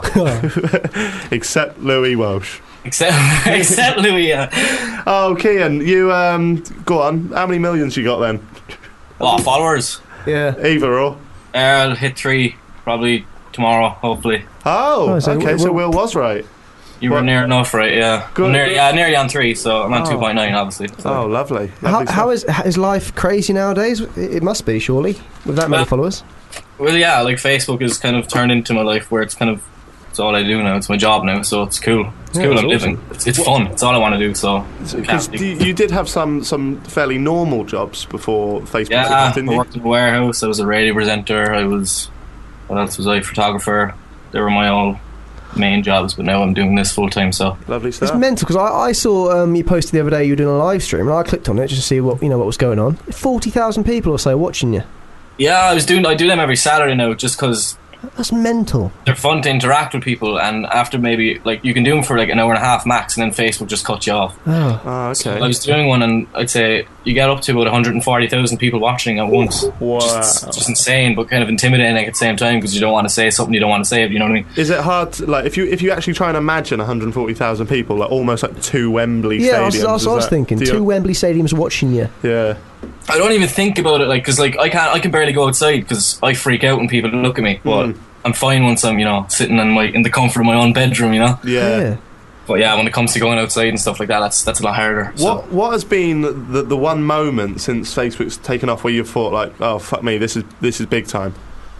Except Louis Walsh. except Louis. Oh, Kian, you, go on. How many millions you got then? Followers. Yeah. Either or. I'll hit 3 probably tomorrow, hopefully. Oh, Oh, so okay, so Will- Will was right. You were What? near enough, right? Yeah. Good. I'm nearly on 3, so I'm on 2.9, obviously. So. Oh, lovely. How is life crazy nowadays? It must be, surely, with that many Well- followers. Well, yeah, like Facebook has kind of turned into my life where it's all I do now. It's my job now, so it's cool. It's Yeah, cool. that's I'm living. It's fun. It's all I want to do. So Because you did have some fairly normal jobs before Facebook, yeah, didn't I you? worked in a warehouse. I was a radio presenter. What else was I? Photographer. They were my all main jobs, but now I'm doing this full time. So Lovely It's stuff. mental because I saw you posted the other day you were doing a live stream and I clicked on it just to see what was going on. 40,000 people or so watching you. Yeah, I do them every Saturday now, just because That's mental. they're fun to interact with people, and after maybe like you can do them for like an hour and a half max, and then Facebook just cut you off. Oh, okay. I was doing one, and I'd say you get up to about 140,000 people watching at once. Wow. Just insane, but kind of intimidating at the same time because you don't want to say something you don't want to say. You know what I mean? Is it hard to, like, if you actually try and imagine 140,000 people, like almost like 2 Wembley stadiums? Yeah, I was thinking. 2 Wembley stadiums watching you. Yeah. I don't even think about it, like, because like I can barely go outside because I freak out when people look at me. But I'm fine once I'm sitting in the comfort of my own bedroom. Yeah. But yeah, when it comes to going outside and stuff like that, that's a lot harder. What has been the one moment since Facebook's taken off where you've thought like, oh fuck me, this is big time?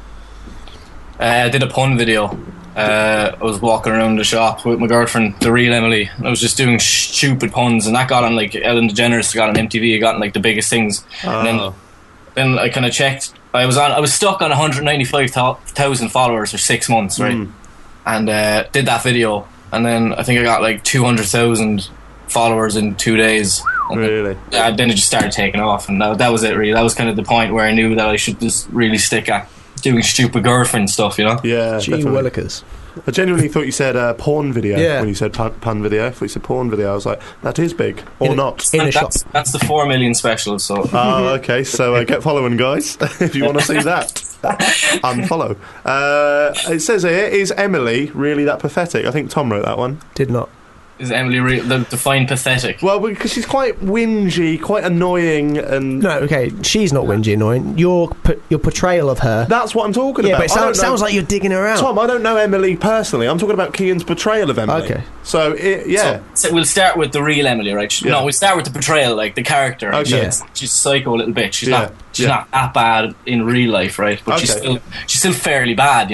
I did a pun video. I was walking around the shop with my girlfriend, the real Emily, and I was just doing stupid puns, and that got on like Ellen DeGeneres, got on MTV, it got on like the biggest things. And then I kind of checked. I was stuck on 195,000 followers for 6 months, right? And did that video, and then I think I got like 200,000 followers in 2 days. And really? Then it just started taking off, and that was it. Really, that was kind of the point where I knew that I should just really stick at doing stupid girlfriend stuff, Yeah, Gee definitely. willikers. I genuinely thought you said porn video when you said pun video. I thought you said porn video. I was like, that is big. Or not. That's the 4 million special, so... Oh, okay, so get following, guys, if you want to see that. Unfollow. It says here, is Emily really that pathetic? I think Tom wrote that one. Did not. Is Emily define pathetic? Well, because she's quite whingy, quite annoying, and... No, okay, she's not whingy annoying. Your portrayal of her... That's what I'm talking Yeah, about. but it sounds like you're digging her out. Tom, I don't know Emily personally. I'm talking about Kean's portrayal of Emily. Okay. So, So we'll start with the real Emily, right? No, we'll start with the portrayal, like the character. Right? Okay. She's a psycho little bitch. She's not that bad in real life, right? But she's still fairly bad,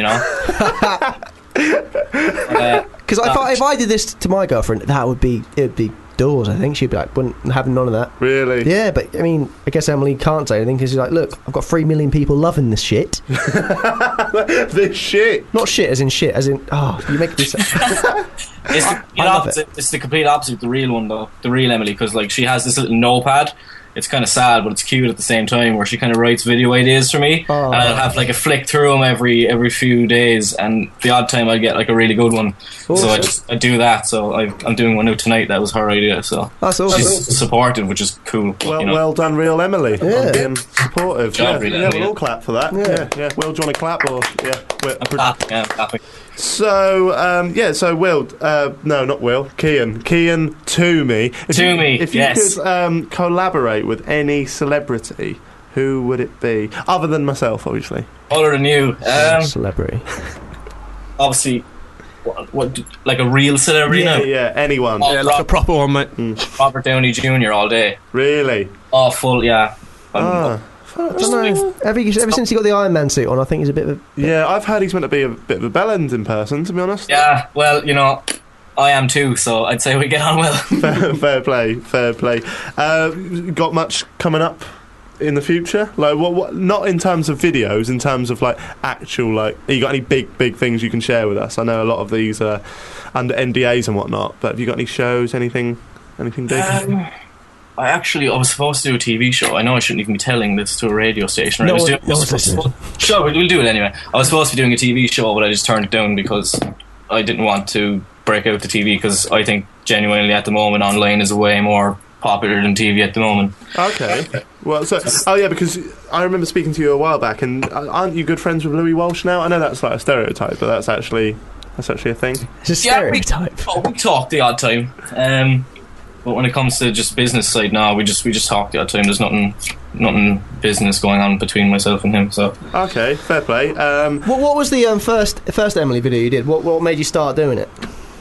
Because if I did this to my girlfriend, it'd be doors. I think she'd be like, wouldn't have none of that. Really? Yeah, but I mean, I guess Emily can't say anything because she's like, look, I've got 3 million people loving this shit. This shit. Not shit as in shit, as in you make this. It's the complete opposite of the real one, though. The real Emily, because like she has this little notepad. It's kind of sad, but it's cute at the same time, where she kind of writes video ideas for me, and I'll have like a flick through them every few days, and the odd time I get like a really good one. So I do that. So I'm doing one out tonight. That was her idea. So that's awesome. She's supportive, which is cool. Well done, real Emily. Yeah. On being supportive. Job, really, we'll all clap for that. Yeah. Will, do you want to clap or I'm clapping. So so Will, no, not Will, Kean, Toomey. If you could collaborate with any celebrity, who would it be? Other than myself, obviously. Other than you, celebrity. Obviously, what like a real celebrity? Yeah, anyone. Yeah, like a proper one, mate. Robert Downey Jr. all day. Really? Oh, full, yeah. I don't know. Ever since he got the Iron Man suit on, I think he's a bit of a... Yeah, I've heard he's meant to be a bit of a bellend in person, to be honest. Yeah, well, I am too, so I'd say we get on well. Fair play. Got much coming up in the future? Like, what? Not in terms of videos, in terms of like actual, like, you got any big things you can share with us? I know a lot of these are under NDAs and whatnot, but have you got any shows, anything big? I was supposed to do a TV show. I know I shouldn't even be telling this to a radio station. Right? Sure, we'll do it anyway. I was supposed to be doing a TV show, but I just turned it down because I didn't want to break out the TV, because I think genuinely at the moment online is way more popular than TV at the moment. Okay. Well, because I remember speaking to you a while back, and aren't you good friends with Louis Walsh now? I know that's like a stereotype, but that's actually a thing. It's a stereotype. We talk the odd time. But when it comes to just business side, now we just talk the odd time. There's nothing business going on between myself and him. So okay, fair play. What was the first Emily video you did? What made you start doing it?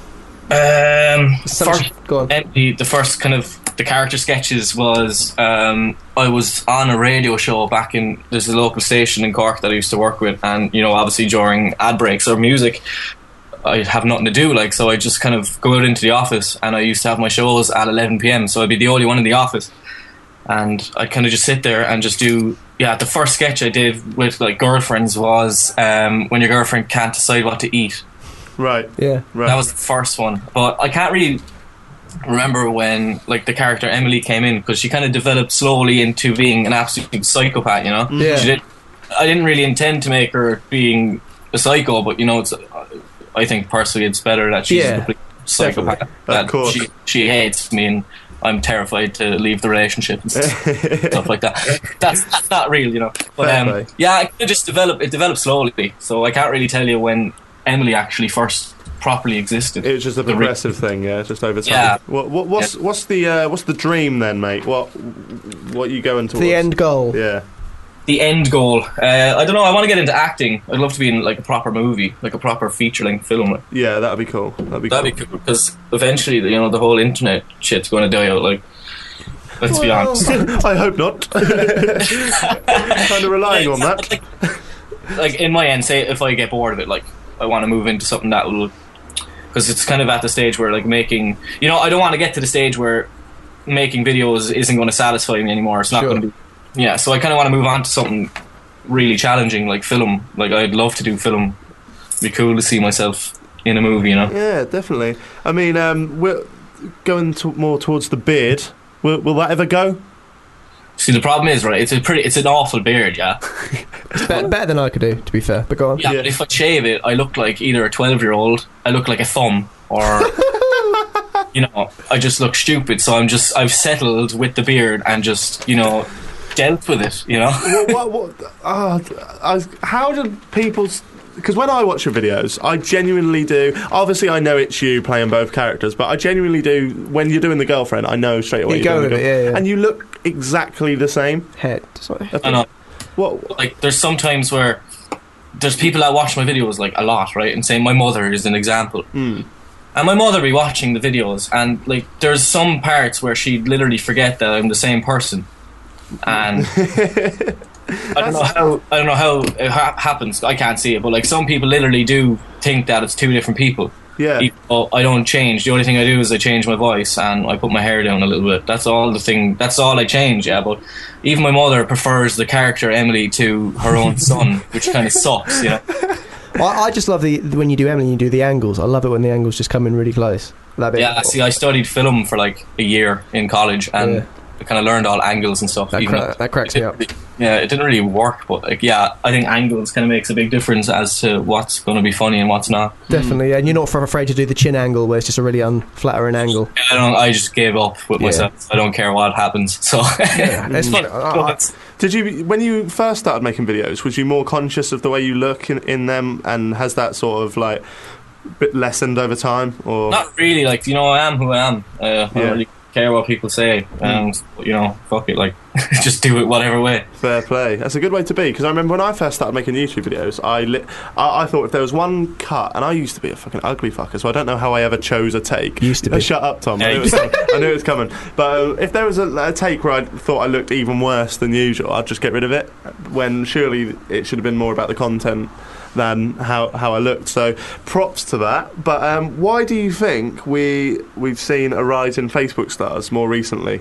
Go on. The first kind of the character sketches was I was on a radio show back in, there's a local station in Cork that I used to work with, and obviously during ad breaks or music I'd have nothing to do, like, so I just kind of go out into the office, and I used to have my shows at 11 p.m, so I'd be the only one in the office, and I'd kind of just sit there and just do, the first sketch I did with like girlfriends was when your girlfriend can't decide what to eat. Right. Yeah. Right. That was the first one, but I can't really remember when like the character Emily came in, because she kind of developed slowly into being an absolute psychopath, Yeah. I didn't really intend to make her being a psycho, but it's. I think personally, it's better that she's a complete psychopath. That she hates me, and I'm terrified to leave the relationship and stuff like that. That's not real, But it just developed slowly. So I can't really tell you when Emily actually first properly existed. It was just a progressive thing, just over time. Yeah. What's the dream then, mate? What are you going towards? The end goal. Yeah. The end goal. I don't know. I want to get into acting. I'd love to be in like a proper movie, like a proper feature-length film. Yeah, that'd be cool. That'd be cool because eventually, the whole internet shit's going to die out. Like, let's be honest. I hope not. Kind of relying on that. Like in my end, say if I get bored of it, like I want to move into something that will, because it's kind of at the stage where like making, I don't want to get to the stage where making videos isn't going to satisfy me anymore. It's not going to be. Yeah, so I kind of want to move on to something really challenging, like film. Like, I'd love to do film. It'd be cool to see myself in a movie, Yeah, definitely. I mean, we're going more towards the beard. Will that ever go? See, the problem is, right, it's an awful beard, yeah. It's better than I could do, to be fair, but go on. Yeah, but if I shave it, I look like either a 12-year-old, I look like a thumb, or... I just look stupid, so I've settled with the beard and just, dealt with it, How do people... Because when I watch your videos, I genuinely do... Obviously, I know it's you playing both characters, but I genuinely do... When you're doing the girlfriend, I know straight away you go with it, yeah. And you look exactly the same. Head. Sorry. I know. Like, there's sometimes where... There's people that watch my videos, like, a lot, right? And say my mother is an example. And my mother be watching the videos, and, like, there's some parts where she'd literally forget that I'm the same person. And I don't know how it happens. I can't see it, but like some people literally do think that it's two different people. Yeah. I don't change. The only thing I do is I change my voice and I put my hair down a little bit. That's all I change. Yeah, but even my mother prefers the character Emily to her own son, which kind of sucks. I just love when you do Emily, you do the angles. I love it when the angles just come in really close. See, I studied film for like a year in college, and I kind of learned all angles and stuff. That cracks me up. Yeah, it didn't really work, but like, I think angles kind of makes a big difference as to what's going to be funny and what's not. Definitely, and you're not afraid to do the chin angle where it's just a really unflattering angle. I just gave up with myself. I don't care what happens. So it's funny. Did you, when you first started making videos, was you more conscious of the way you look in them, and has that sort of like bit lessened over time, or not really? Like, I am who I am. I don't really care what people say, and fuck it, like just do it whatever way. Fair play. That's a good way to be, because I remember when I first started making YouTube videos, I thought if there was one cut, and I used to be a fucking ugly fucker, so I don't know how I ever chose a take. Used to be. Shut up, Tom. I knew it was coming. But if there was a take where I thought I looked even worse than usual, I'd just get rid of it, when surely it should have been more about the content than how I looked. So props to that. But why do you think we've seen a rise in Facebook stars more recently?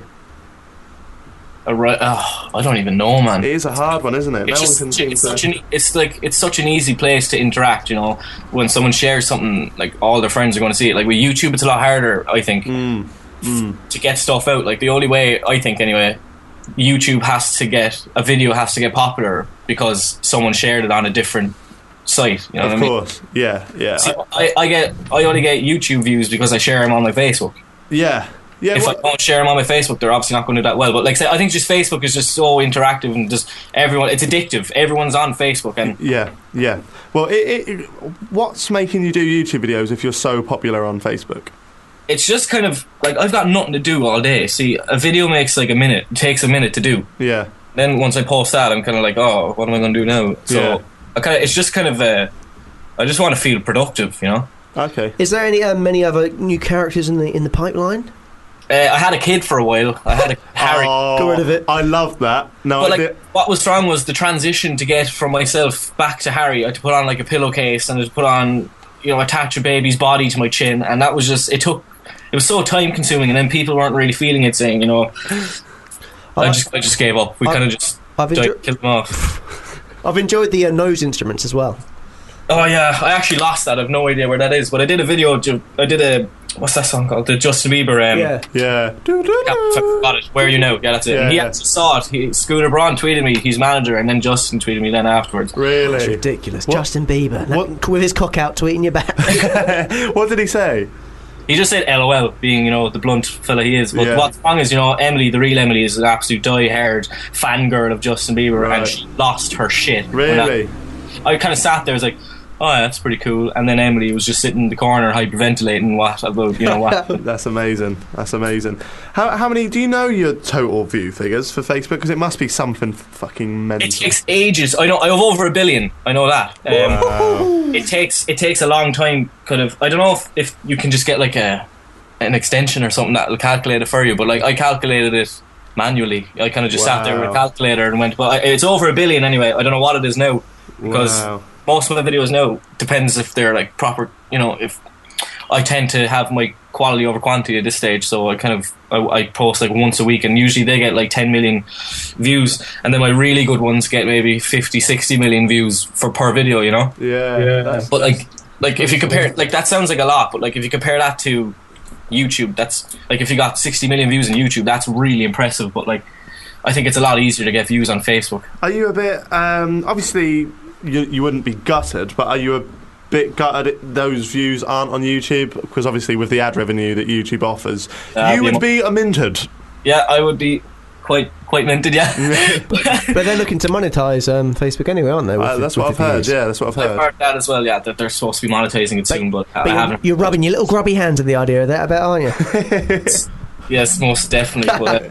I don't even know, man. It is a hard one, isn't it? It's such an easy place to interact. When someone shares something, like all their friends are going to see it. Like with YouTube, it's a lot harder, I think, to get stuff out. Like the only way, I think anyway, YouTube a video has to get popular because someone shared it on a different site. You know what I mean? Of course, yeah. See, I only get YouTube views because I share them on my Facebook. Yeah. If I don't share them on my Facebook, they're obviously not going to do that well. But like, I think just Facebook is just so interactive and just it's addictive. Everyone's on Facebook, and yeah. Well, what's making you do YouTube videos if you're so popular on Facebook? It's just kind of like I've got nothing to do all day. See, a video makes like a minute. It takes a minute to do. Yeah. Then once I post that, I'm kind of like, oh, what am I going to do now? So it's just kind of I just want to feel productive, Okay. Is there many other new characters in the pipeline? I had a kid for a while. I had a Harry. Got rid of it. I love that. No, but what was strong was the transition to get from myself back to Harry. I had to put on like a pillowcase and I had to put on, attach a baby's body to my chin, and that was just it was so time consuming, and then people weren't really feeling it, saying, I just gave up. We kind of just killed them off. I've enjoyed the nose instruments as well. Oh yeah, I actually lost that. I have no idea where that is. But I did a video. What's that song called? The Justin Bieber. Yeah. Got it. Where Are You Now? Yeah, that's it. Yeah, And he yeah. actually saw it. Scooter Braun tweeted me, his manager, and then Justin tweeted me then afterwards. It's Really? ridiculous. Justin Bieber with his cock out tweeting you back. What did he say? He just said LOL, being, the blunt fella he is. But Yeah. what's wrong is, Emily, the real Emily, is an absolute die-hard fangirl of Justin Bieber, Right. and she lost her shit. Really? I kind of sat there, I was like, oh yeah, that's pretty cool. And then Emily was just sitting in the corner hyperventilating what. That's amazing. That's amazing. How many? Do you know your total view figures for Facebook? Because it must be something fucking mental. It takes ages. I know. I have over 1 billion. I know that. It takes a long time. Kind of. I don't know if you can just get like an extension or something that'll calculate it for you. But like I calculated it manually. I kind of just sat there with a calculator and went. But it's over 1 billion anyway. I don't know what it is now because most of my videos now depends if they're like proper. If I tend to have my quality over quantity at this stage, so I post like once a week, and usually they get like 10 million views, and then my really good ones get maybe 50-60 million views per video, Yeah. But like if you compare, like that sounds like a lot, but like if you compare that to YouTube, that's like if you got 60 million views on YouTube, that's really impressive. But like I think it's a lot easier to get views on Facebook. Are you a bit? Obviously, you wouldn't be gutted, but are you a bit gutted those views aren't on YouTube? Because obviously, with the ad revenue that YouTube offers, you would be minted. Yeah, I would be quite minted. Yeah, But they're looking to monetize Facebook anyway, aren't they? That's what I've heard. Yeah, that's what I've heard. I've heard that as well. Yeah, that they're supposed to be monetizing it soon, but I haven't. You're rubbing your little grubby hands at the idea of that, I bet, aren't you? Yes, most definitely. But,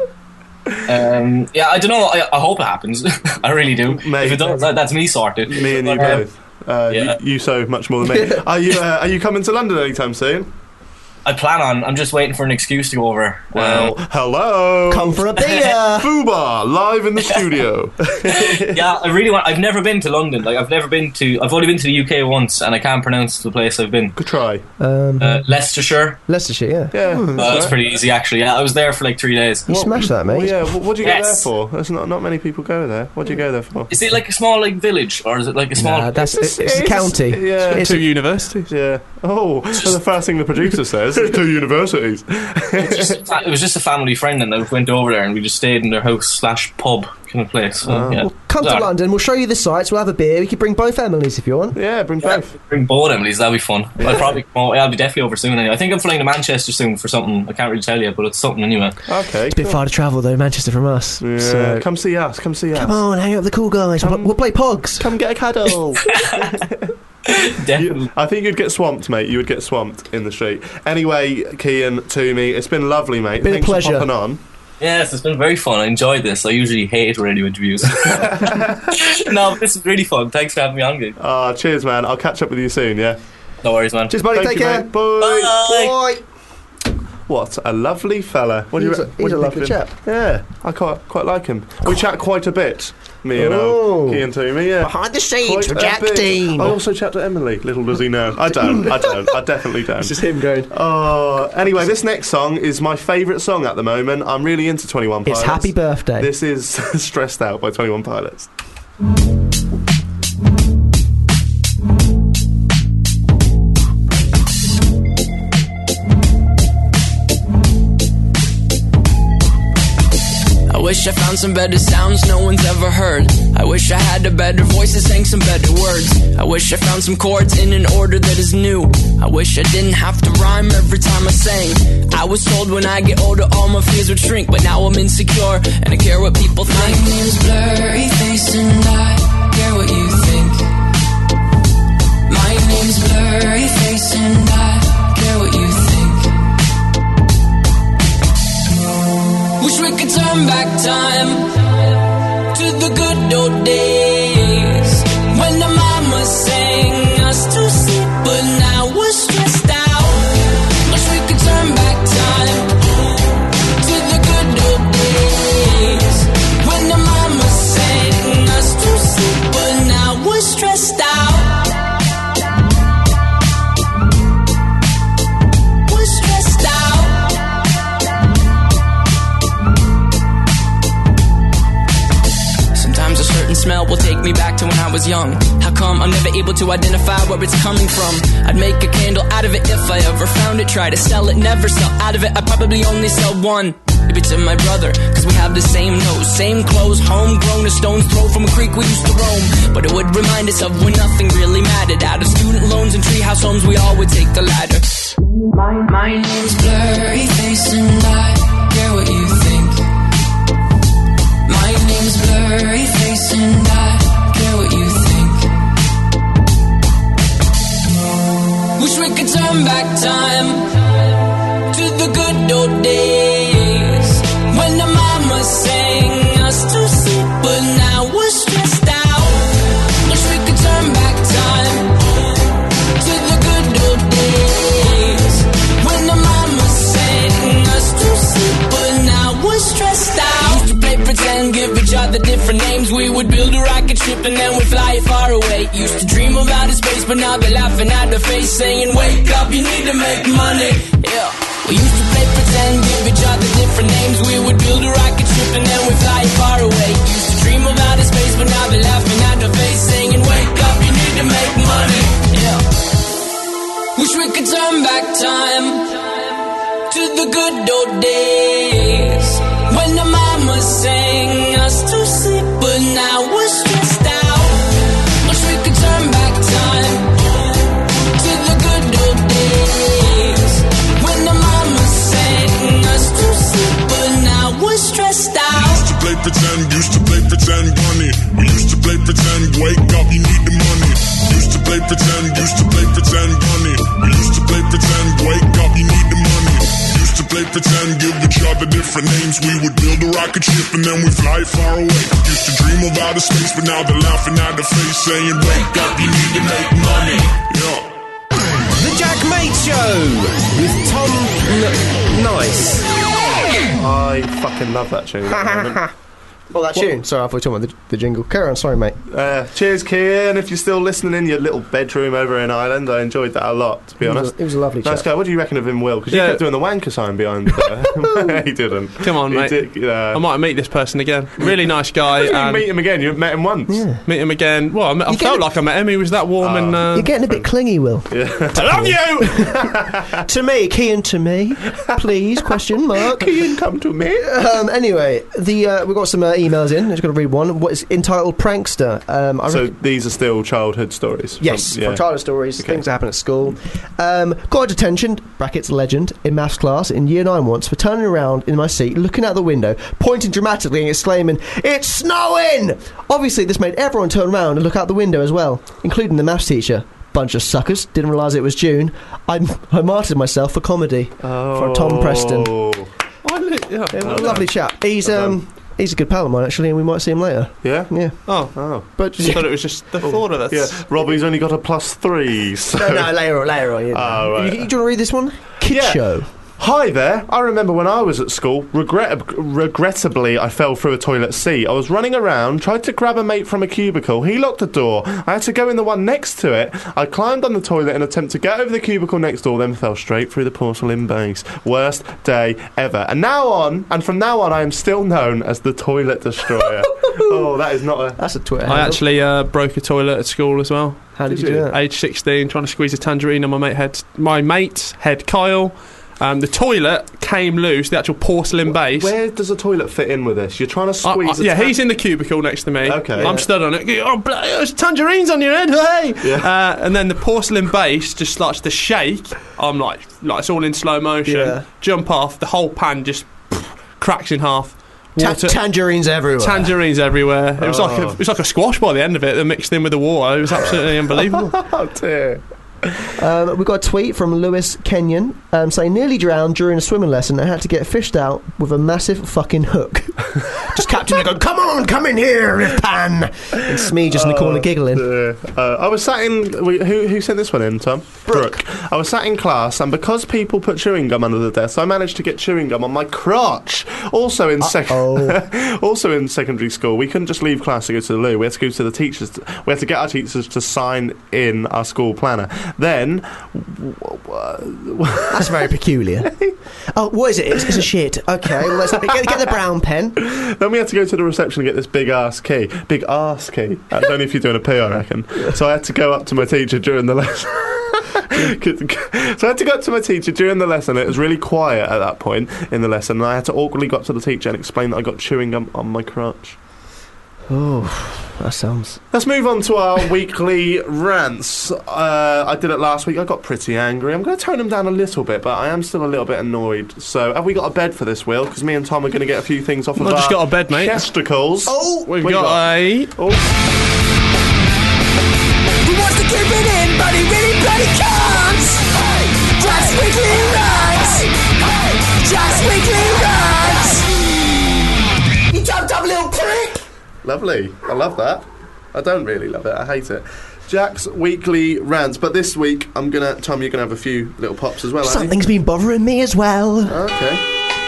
yeah, I don't know. I hope it happens. I really do. Mate, if it does, that's me sorted. Me and you But, both. You so much more than me. Are you coming to London anytime soon? I plan on. I'm just waiting for an excuse to go over. Well, hello. Come for a beer. Fubar live in the studio. Yeah, I really want. I've never been to London. Like I've only been to the UK once, and I can't pronounce the place I've been. Good try. Leicestershire. Leicestershire, yeah. Yeah. That's pretty easy actually. Yeah, I was there for like 3 days. You smashed that, mate. Well, yeah. What do you go there Yes. for? There's not many people go there. What do you go there for? Is it like a small village, or is it like a small? Nah, it's a county. Yeah. It's 2 universities. Yeah. Oh, that's the first thing the producer says. 2 universities. It was just a family friend, and I went over there, and we just stayed in their house/pub kind of place. So, yeah. Well, come to Sorry. London, we'll show you the sites, we'll have a beer, we could bring both families if you want. Yeah, bring both. Bring both Emily's, that'd be fun. I'll be definitely over soon anyway. I think I'm flying to Manchester soon for something. I can't really tell you, but it's something anyway. Okay. It's a bit far to travel though, Manchester from us. Yeah. So, Come see us. Come come on, hang out with the cool guys. We'll play Pogs. Come get a cuddle. Definitely. I think you'd get swamped, mate. You would get swamped in the street. Anyway, Cian, Toomey, it's been lovely, mate. Been a Thanks pleasure. for popping on. Yes, it's been very fun. I enjoyed this. I usually hate radio interviews. No, but this is really fun. Thanks for having me on, guys. Cheers, man. I'll catch up with you soon, yeah? No worries, man. Cheers, buddy, Thank take you, care. mate. Bye. Bye. What a lovely fella. What do He's you a- what he's do a you lovely think of him? chap. Yeah, I quite like him. We chat quite a bit, me and Oh. Cian Toomey, yeah. Behind the scenes Quite with a Jack bit. Dean. I also chat to Emily. Little does he know. I don't. I definitely don't. It's just him going. Anyway, this next song is my favourite song at the moment. I'm really into 21 Pilots. It's Happy Birthday. This is Stressed Out by 21 Pilots. I wish I found some better sounds no one's ever heard. I wish I had a better voice and sang some better words. I wish I found some chords in an order that is new. I wish I didn't have to rhyme every time I sang. I was told when I get older all my fears would shrink, but now I'm insecure and I care what people think. My name's Blurry Face and I care what you think. My name's Blurry Face and I care what you think. Wish we could turn back time to the good old days when the mama sang us to sleep, but now we're stressed out. Wish we could turn back time to the good old days when the mama sang us to sleep, but now we're stressed out. We're stressed out. Sometimes a certain smell will take me back to when I was young. How come I'm never able to identify where it's coming from? I'd make a candle out of it if I ever found it. Try to sell it, never sell out of it. I'd probably only sell one. Maybe to my brother, cause we have the same nose, same clothes, homegrown, a stone's throw from a creek we used to roam. But it would remind us of when nothing really mattered. Out of student loans and treehouse homes, we all would take the ladder. My name's Blurry Face and I care what you think. My name's Blurry Face and I care what you think. Wish we could turn back time to the good old days when the mama sang us to sleep, but now we're stressed out. Wish we could turn back time to the good old days when the mama sang us to sleep, but now we're stressed out. Used to play pretend, give each other different names. We would build a rocket ship and then we'd fly it far away. Used to dream of outer space, but now they're laughing at the face, saying, wake up, you need to make money. Yeah. We used to play pretend, give each other different names. We would build a rocket ship and then we'd fly far away. Used to dream of outer space, but now they're laughing at the face, saying, wake up, you need to make money. Yeah. Wish we could turn back time to the good old days when the mama sang us to sleep, but now we're stressed out. Wish we could turn back time to the good old days when the mama sang us to sleep, but now we're stressed out. Used to play pretend, bunny. We used to play pretend, wake up, you need the money. Used to play pretend, bunny. We used to play pretend, wake up, you need the money. Used to play pretend, give each other different names. We would build a rocket ship and then we fly far away. Used to dream of outer space, but now they're laughing at the face, saying, wake up, you need to make money. Yeah. The Jack Mate Show with Tom Nice. I fucking love that tune. Well, that tune. Sorry, I thought you were talking about the jingle. Carry on, sorry, mate. Cheers, Kian. If you're still listening in your little bedroom over in Ireland, I enjoyed that a lot, to be honest. It was a lovely chat. Nice guy. What do you reckon of him, Will? Because you kept doing the wanker sign behind there. He didn't. Come on, mate. I might meet this person again. Really nice guy. You meet him again. You met him once. Yeah. Meet him again. Well, I felt like I met him. He was that warm and... You're getting a bit clingy, Will. Yeah. I love you! To me, Kian, to me. Please, question mark. Kian, come to me. Anyway, we've got some emails in. I'm just going to read one. What is entitled Prankster. So these are still childhood stories? Yes, from childhood stories, things that happen at school. Got detention, brackets legend, in maths class in year 9 once for turning around in my seat, looking out the window, pointing dramatically and exclaiming, "It's snowing!" Obviously, this made everyone turn around and look out the window as well, including the maths teacher. Bunch of suckers, didn't realise it was June. I martyred myself for comedy. For Tom Preston. Lovely chap. He's a good pal of mine, actually, and we might see him later. Yeah? Yeah. Oh. But I thought it was just the thought of it. Yeah, Robbie's only got a +3, so... No, later on. Yeah. Oh, right. Do you want to read this one? Kid Show. Hi there. I remember when I was at school, regrettably, I fell through a toilet seat. I was running around, tried to grab a mate from a cubicle. He locked the door. I had to go in the one next to it. I climbed on the toilet in an attempt to get over the cubicle next door, then fell straight through the porcelain base. Worst day ever. And from now on, I am still known as the Toilet Destroyer. Oh, that is not a... That's a Twitter I handle. actually broke a toilet at school as well. How did you do that? Age 16, trying to squeeze a tangerine on my mate's head, Kyle. The toilet came loose, the actual porcelain base. Where does the toilet fit in with this? You're trying to squeeze he's in the cubicle next to me. Okay. I'm stood on it. Oh, there's tangerines on your head, hey! Yeah. And then the porcelain base just starts to shake. I'm like it's all in slow motion. Yeah. Jump off, the whole pan just cracks in half. Tangerines everywhere. Tangerines everywhere. It was like a squash by the end of it. That mixed in with the water. It was absolutely unbelievable. Oh dear. We got a tweet from Lewis Kenyon saying nearly drowned during a swimming lesson and had to get fished out with a massive fucking hook. Just Captain going, come on, come in here, Rip Pan. And Smee just in the corner giggling. I was sat in... Who sent this one in, Tom? Brooke. I was sat in class, and because people put chewing gum under the desk, I managed to get chewing gum on my crotch. Also in secondary school, we couldn't just leave class to go to the loo. We had to go to the teachers. We had to get our teachers to sign in our school planner. Then That's very peculiar. Oh, what is it? It's a shit. Okay, well, let's get the brown pen. Then we had to go to the reception and get this big arse key. Big arse key. That's only if you're doing a P, I reckon. So I had to go up to my teacher during the lesson. So I had to go up to my teacher during the lesson. It was really quiet at that point in the lesson, and I had to awkwardly go up to the teacher and explain that I got chewing gum on my crotch. Oh, that sounds... Let's move on to our weekly rants. I did it last week. I got pretty angry. I'm going to tone them down a little bit, but I am still a little bit annoyed. So, have we got a bed for this, Will? Because me and Tom are going to get a few things off of I've our just got a bed, mate. Chesticles. Oh! We've got a... Oh. He wants to keep it in, but he really bloody can't. Just weekly rants. Just weekly rants. You jumped up, little prick. Lovely. I love that. I don't really love it. I hate it. Jack's weekly rants. But this week, Tom, you're going to have a few little pops as well, aren't you? Something's been bothering me as well. Okay.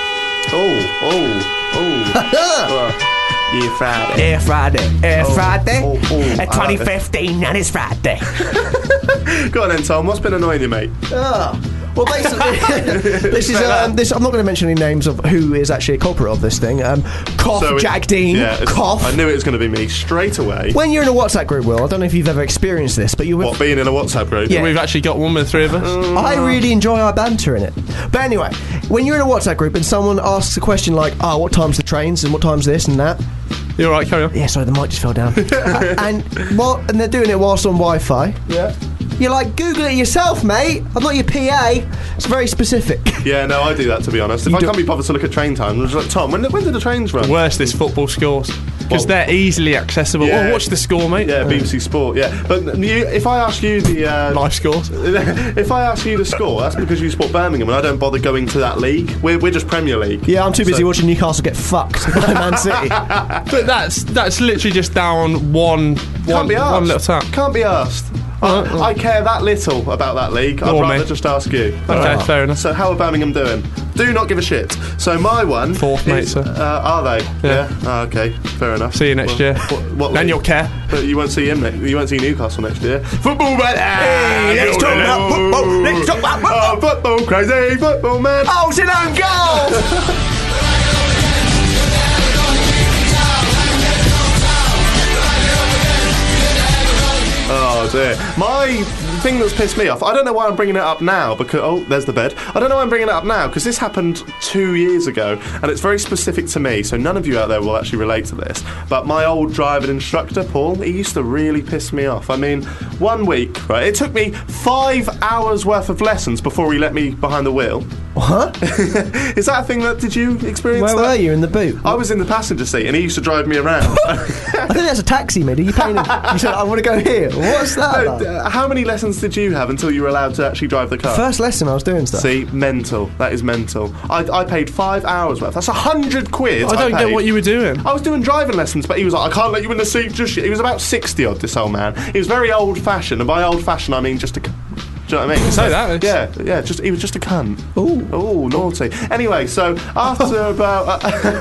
Oh. Yeah, Friday. Yeah, Friday. Friday. At 2015, and it's Friday. Go on then, Tom. What's been annoying you, mate? Well, basically, this is I'm not going to mention any names of who is actually a culprit of this thing. Cough, Jack Dean, cough. I knew it was going to be me straight away. When you're in a WhatsApp group, Will, I don't know if you've ever experienced this, but you... What, being in a WhatsApp group? Yeah. We've actually got one with the three of us. I really enjoy our banter in it. But anyway, when you're in a WhatsApp group and someone asks a question like, what time's the trains and what time's this and that... You're right, carry on. Yeah, sorry, the mic just fell down. and they're doing it whilst on Wi-Fi. Yeah. You're like, Google it yourself, mate. I'm not your PA. It's very specific. Yeah, no, I do that, to be honest. If I can't be bothered to look at train time, I'm just like, Tom, when did the trains run? Worst is football scores. Because they're easily accessible. Yeah. Oh, watch the score, mate. Yeah, BBC Sport, yeah. But if I ask you the... live scores. If I ask you the score, that's because you support Birmingham and I don't bother going to that league. We're just Premier League. Yeah, I'm too busy watching Newcastle get fucked by Man City. But that's literally just down one little tap. Can't be asked. I care that little about that league. I'd rather just ask you. Okay, fair enough. So how are Birmingham doing? Do not give a shit. So my one... Fourth, mate, sir. Are they? Yeah. Oh, okay, fair enough. See you next year. What then league? you'll care. But you won't see him. You won't see Newcastle next year. Football, man. Hey, let's talk about football. Let's talk about football. Football, crazy football, man. Oh, it's an own goal. Oh dear. My thing that's pissed me off, I don't know why I'm bringing it up now because... Oh, there's the bed. I don't know why I'm bringing it up now because this happened 2 years ago and it's very specific to me, so none of you out there will actually relate to this. But my old driving instructor, Paul, he used to really piss me off. I mean, 1 week, right, it took me 5 hours worth of lessons before he let me behind the wheel. What? Is that a thing that... Did you experience Where that? were you, in the boot? I was in the passenger seat and he used to drive me around. I think that's a taxi, mate. Are you paying him? You said, I want to go here. What's that about? How many lessons did you have until you were allowed to actually drive the car? First lesson I was doing stuff. See, mental. That is mental. I paid 5 hours worth. That's 100 quid. I don't get what you were doing. I was doing driving lessons, but he was like, I can't let you in the seat just yet. He was about 60 odd, this old man. He was very old fashioned, and by old fashioned I mean just a... Do you know what I mean? Say that. Yeah. He was just a cunt. Ooh, naughty. Anyway, so after about,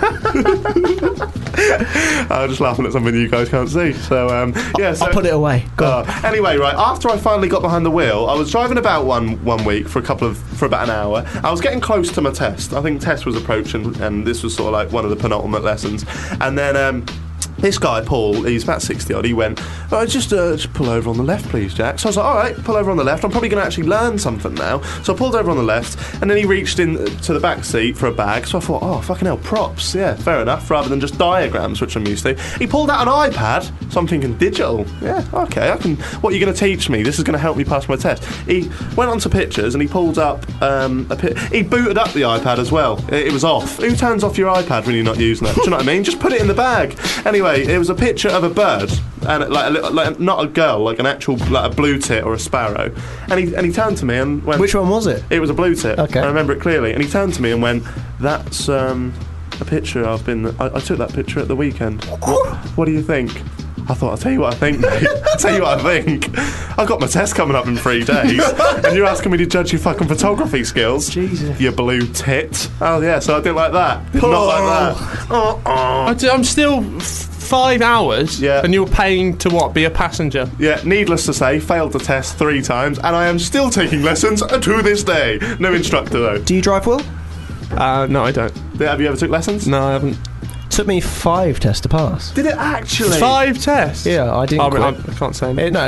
I was just laughing at something you guys can't see. So I'll put it away. Go on. Anyway, right after I finally got behind the wheel, I was driving about one week for about an hour. I was getting close to my test. I think test was approaching, and this was sort of like one of the penultimate lessons. And then this guy, Paul, he's about 60 odd, he went, just pull over on the left, please, Jack. So I was like, alright, pull over on the left. I'm probably going to actually learn something now. So I pulled over on the left, and then he reached in to the back seat for a bag. So I thought, oh, fucking hell, props. Yeah, fair enough, rather than just diagrams, which I'm used to. He pulled out an iPad, so I'm thinking, digital. Yeah, okay, what are you going to teach me? This is going to help me pass my test. He went onto pictures, and he pulled up he booted up the iPad as well. It was off. Who turns off your iPad when you're not using it? Do you know what I mean? Just put it in the bag. Anyway, it was a picture of a bird, and like not a girl, like an actual, like a blue tit or a sparrow. And he turned to me and went, which one was it? It was a blue tit. Okay. I remember it clearly. And he turned to me and went, that's a picture I took that picture at the weekend. What do you think? I thought, I'll tell you what I think, mate. I'll tell you what I think. I've got my test coming up in 3 days, and you're asking me to judge your fucking photography skills. Jesus. You blue tit. Oh, yeah, so I didn't like that. Did not like that. I'm still 5 hours, and you're paying to what? Be a passenger? Yeah, needless to say, failed the test 3 times, and I am still taking lessons to this day. No instructor, though. Do you drive, Will? No, I don't. Have you ever took lessons? No, I haven't. Took me 5 tests to pass. Did it actually? 5 tests? Yeah, I didn't quit. I can't say anything.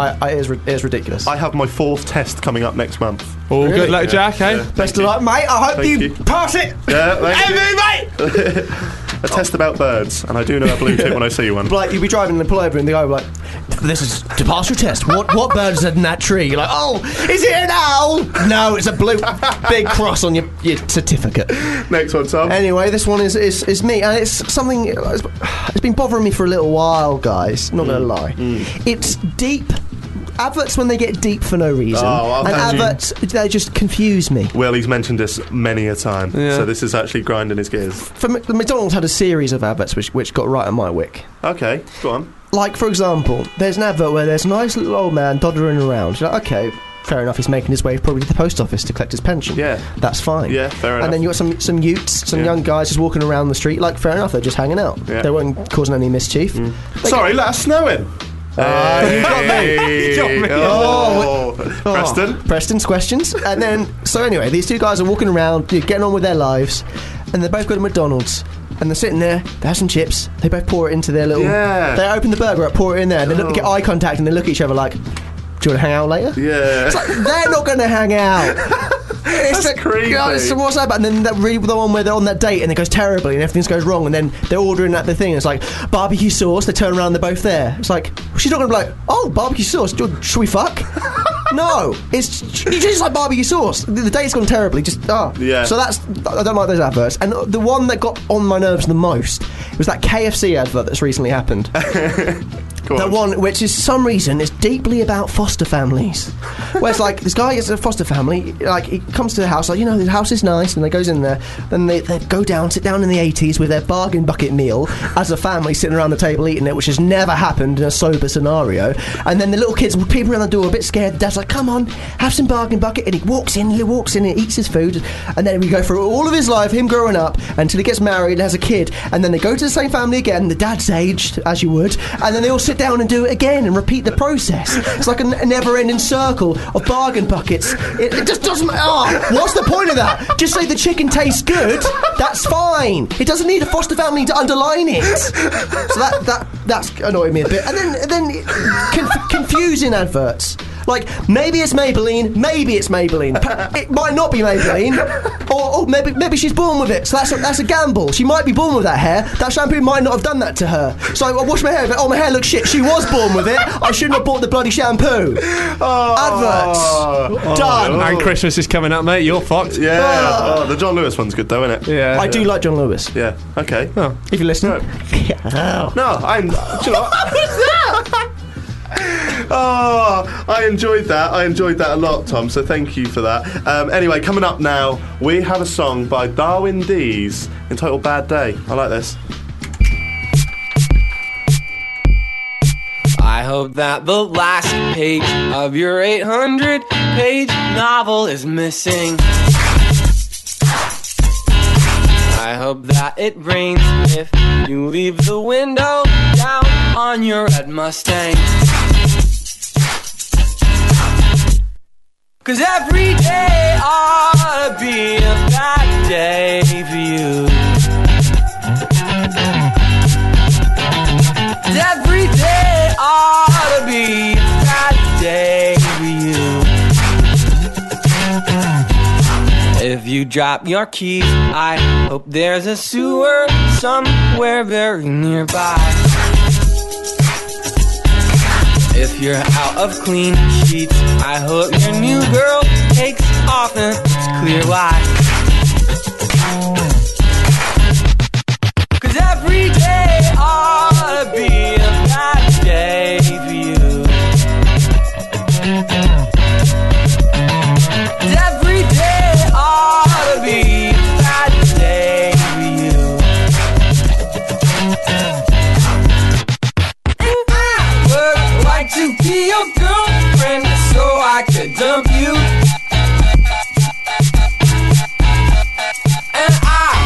It is ridiculous. I have my 4th test coming up next month. Oh, Really? good luck, Jack, eh? Yeah. Best of luck, mate. I hope Thank you pass it. Yeah, thank you. Hey, mate! A test about birds, and I do know a blue tip when I see one. Like, you'll be driving and pull over and the guy will be like, this is to pass your test. What bird is in that tree? You're like, oh, is it an owl? No, it's a blue big cross on your certificate. Next one, Tom. Anyway, this one is me, and it's something, it's been bothering me for a little while, guys, not gonna lie. It's deep. Adverts when they get deep for no reason, and adverts they just confuse me. Well, he's mentioned this many a time, Yeah. so this is actually grinding his gears. For McDonald's had a series of adverts which got right on my wick. Okay, go on. Like, for example, there's an advert where there's a nice little old man doddering around. You're like, okay, fair enough, he's making his way probably to the post office to collect his pension. Yeah. That's fine. Yeah, fair enough. And then you got some youths, some Yeah. young guys just walking around the street. Like, fair enough, they're just hanging out. Yeah. They weren't causing any mischief. Sorry, let us know him. You got me. You got me. Oh. Preston. Preston's questions. And then, so anyway, these 2 guys are walking around, getting on with their lives, and they both go to McDonald's. And they're sitting there, they have some chips, they both pour it into their little... Yeah. They open the burger up, pour it in there, and they get eye contact, and they look at each other like, do you want to hang out later? Yeah. It's like, they're not going to hang out. It's creepy. So what's that about? And then that really the one where they're on that date and it goes terribly and everything goes wrong, and then they're ordering at the thing and it's like barbecue sauce. They turn around, they're both there. It's like, she's not going to be like, oh, barbecue sauce, should we fuck? No, it's just like barbecue sauce. The date's gone terribly. Yeah. So I don't like those adverts. And the one that got on my nerves the most was that KFC advert that's recently happened. That one, which is for some reason is deeply about foster families. Where it's like this guy gets a foster family, like he comes to the house, like, you know, the house is nice, and they goes in there, then they go down, sit down in the 80s with their bargain bucket meal as a family sitting around the table eating it, which has never happened in a sober scenario. And then the little kids would peep around the door a bit scared. The dad's like, come on, have some bargain bucket, and he walks in and eats his food, and then we go through all of his life, him growing up until he gets married and has a kid, and then they go to the same family again. The dad's aged, as you would, and then they all sit down and do it again and repeat the process. It's like a never-ending circle of bargain buckets. It just doesn't. What's the point of that? Just say the chicken tastes good. That's fine. It doesn't need a foster family to underline it. So that's annoyed me a bit. And then confusing adverts. Like, maybe it's Maybelline, it might not be Maybelline, or maybe she's born with it, so that's a gamble. She might be born with that hair. That shampoo might not have done that to her. So I wash my hair, but my hair looks shit. She was born with it. I shouldn't have bought the bloody shampoo. Adverts. Done. Merry Christmas is coming up, mate. You're fucked. Yeah. The John Lewis one's good, though, isn't it? Yeah. I do like John Lewis. Yeah. Okay. Oh. If you're listening. No, I'm. Do you know what? What was that? Oh, I enjoyed that a lot, Tom, so thank you for that. Anyway, coming up now, we have a song by Darwin Dees entitled Bad Day. I like this. I hope that the last page of your 800-page novel is missing. I hope that it rains if you leave the window down on your red Mustang. 'Cause every day ought to be a bad day for you. 'Cause every day ought to be a bad day for you. If you drop your keys, I hope there's a sewer somewhere very nearby. If you're out of clean sheets, I hope your new girl takes off and it's clear why. 'Cause every day ought to be a bad day for you. 'Cause every day ought to be a bad day for you. Would like to be your girlfriend so I could dump you. And I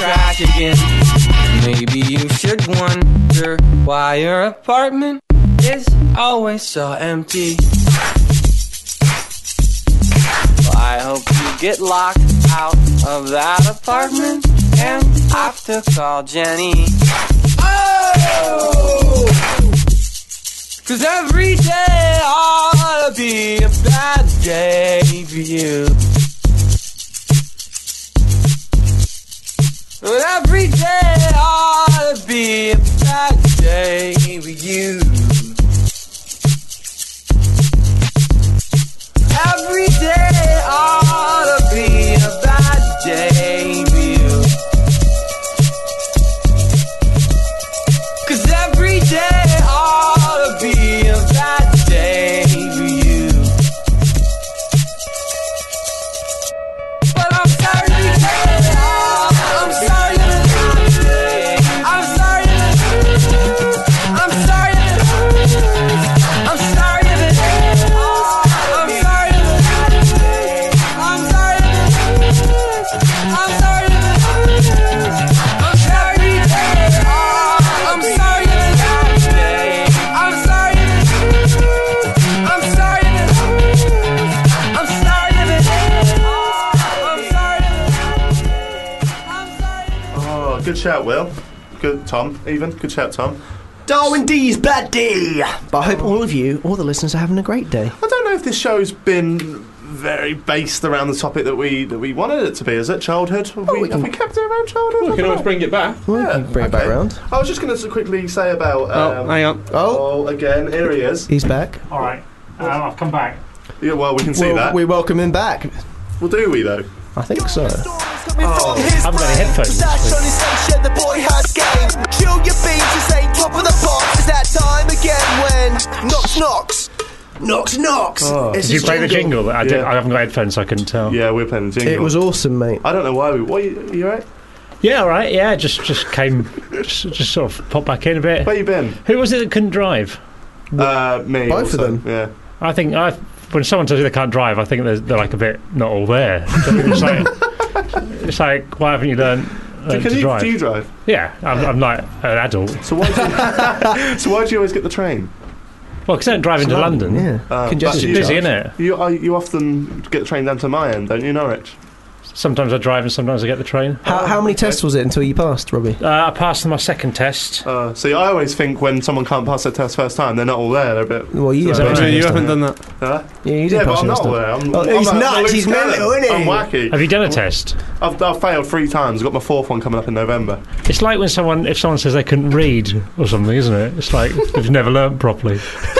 trash again. Maybe you should wonder why your apartment is always so empty. Well, I hope you get locked out of that apartment and have to call Jenny. Oh! 'Cause every day ought to be a bad day for you. And every day ought to be a bad day for you. Every day ought to be a bad day for you. 'Cause every day ought to be a bad day for you. But I'm sorry to say it all. I'm sorry to say. I'm sorry to. I'm sorry to. I'm sorry to. I'm sorry to. I'm sorry to. I'm sorry to. I'm sorry to say it all. I'm sorry to. I'm sorry to. I'm sorry to. I'm sorry to. I'm sorry to. Oh, good shout, Will. Good, Tom. Even good shout, Tom. Darwin D's bad day. But I hope all of you, all the listeners, are having a great day. I don't know if this show's been very based around the topic that we wanted it to be. Is it childhood? Have we kept it around childhood? We can always bring it back. We can bring it back round. I was just going to quickly say about. Hang on. Oh, again, here he is. He's back. All right, I've come back. Yeah, well, we can see that. We welcome him back. Well, do we though? I think so. I haven't got any headphones. On his face, yeah, the boy has game. Chill your beans, this ain't top of the pops. It's that time again when knocks. Oh. Did you play the jingle? I haven't got headphones, so I couldn't tell. Yeah, we're playing the jingle. It was awesome, mate. I don't know why we. What, you right? Yeah, all right. Yeah, just came, just sort of popped back in a bit. Where you been? Who was it that couldn't drive? Me. Both also. of them. Yeah. I think when someone tells you they can't drive, I think they're like a bit not all there. It's like, why haven't you learned to drive? Do you drive? Yeah, I'm like an adult. So why do you always get the train? Well, because I don't drive into London. Yeah. Congested, busy, innit? You often get the train down to my end, don't you, Norwich? Sometimes I drive and sometimes I get the train. How many tests was it until you passed, Robbie? I passed my second test. See, I always think when someone can't pass their test first time, they're not all there. They're a bit. Well, you haven't done that. Yeah, you did. Yeah, but I'm not all there. He's nuts. He's mental, isn't he? I'm wacky. Have you done a test? I've failed 3 times. I've got my 4th one coming up in November. It's like when if someone says they couldn't read or something, isn't it? It's like they've never learnt properly.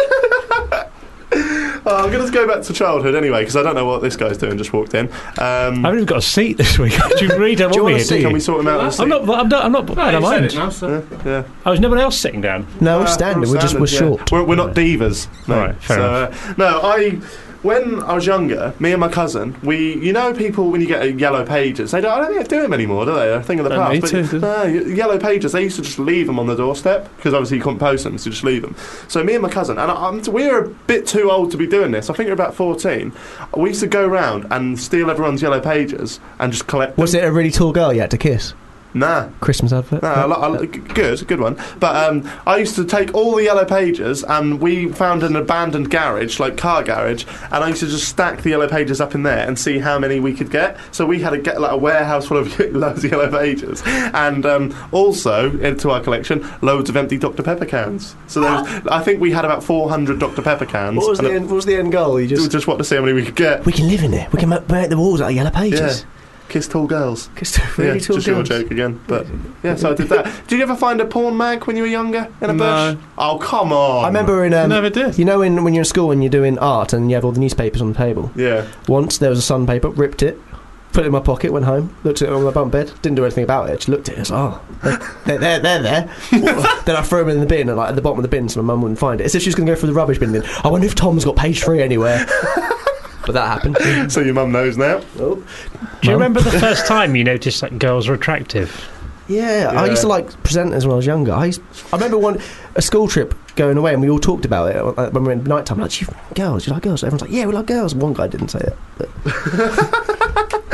I'm going to go back to childhood anyway because I don't know what this guy's doing. Just walked in. I haven't even got a seat this week. Could you read it? Can we sort him out? I'm not. I don't mind. Yeah. I was never else sitting down. No, we're standing. We're short. We're not divas. No. Right, fair enough. When I was younger, me and my cousin, people when you get yellow pages, I don't think they do them anymore, do they? They're a thing of the past. Yellow pages, they used to just leave them on the doorstep because obviously you couldn't post them, so you just leave them. So me and my cousin, and we're a bit too old to be doing this. I think we're about 14. We used to go around and steal everyone's yellow pages and just collect them. Was it a really tall girl you had to kiss? Nah. Christmas advert? Good one. But I used to take all the yellow pages and we found an abandoned garage, like car garage, and I used to just stack the yellow pages up in there and see how many we could get. So we had a warehouse full of loads of yellow pages. And also, into our collection, loads of empty Dr. Pepper cans. So I think we had about 400 Dr. Pepper cans. What was the end goal? You just wanted to see how many we could get. We can live in it. We can make the walls out of yellow pages. Yeah. Kiss tall girls. Kiss really tall just girls. Your joke again. But yeah, so I did that. Did you ever find a porn mag when you were younger in a bush? Oh, come on. I remember never did. You know when you're in school and you're doing art and you have all the newspapers on the table? Yeah. Once there was a Sun paper, ripped it, put it in my pocket, went home, looked at it on my bunk bed, didn't do anything about it, just looked at it, and they're there. Then I threw them in the bin, and at the bottom of the bin so my mum wouldn't find it. As if she was going to go through the rubbish bin then. I wonder if Tom's got page 3 anywhere. But that happened. So your mum knows now? Oh. Do you remember the first time you noticed that girls were attractive? Yeah, I used to like presenters when I was younger. I remember a school trip going away and we all talked about it when we were in night time. Like, you like girls? Everyone's like, yeah, we like girls. And one guy didn't say it. But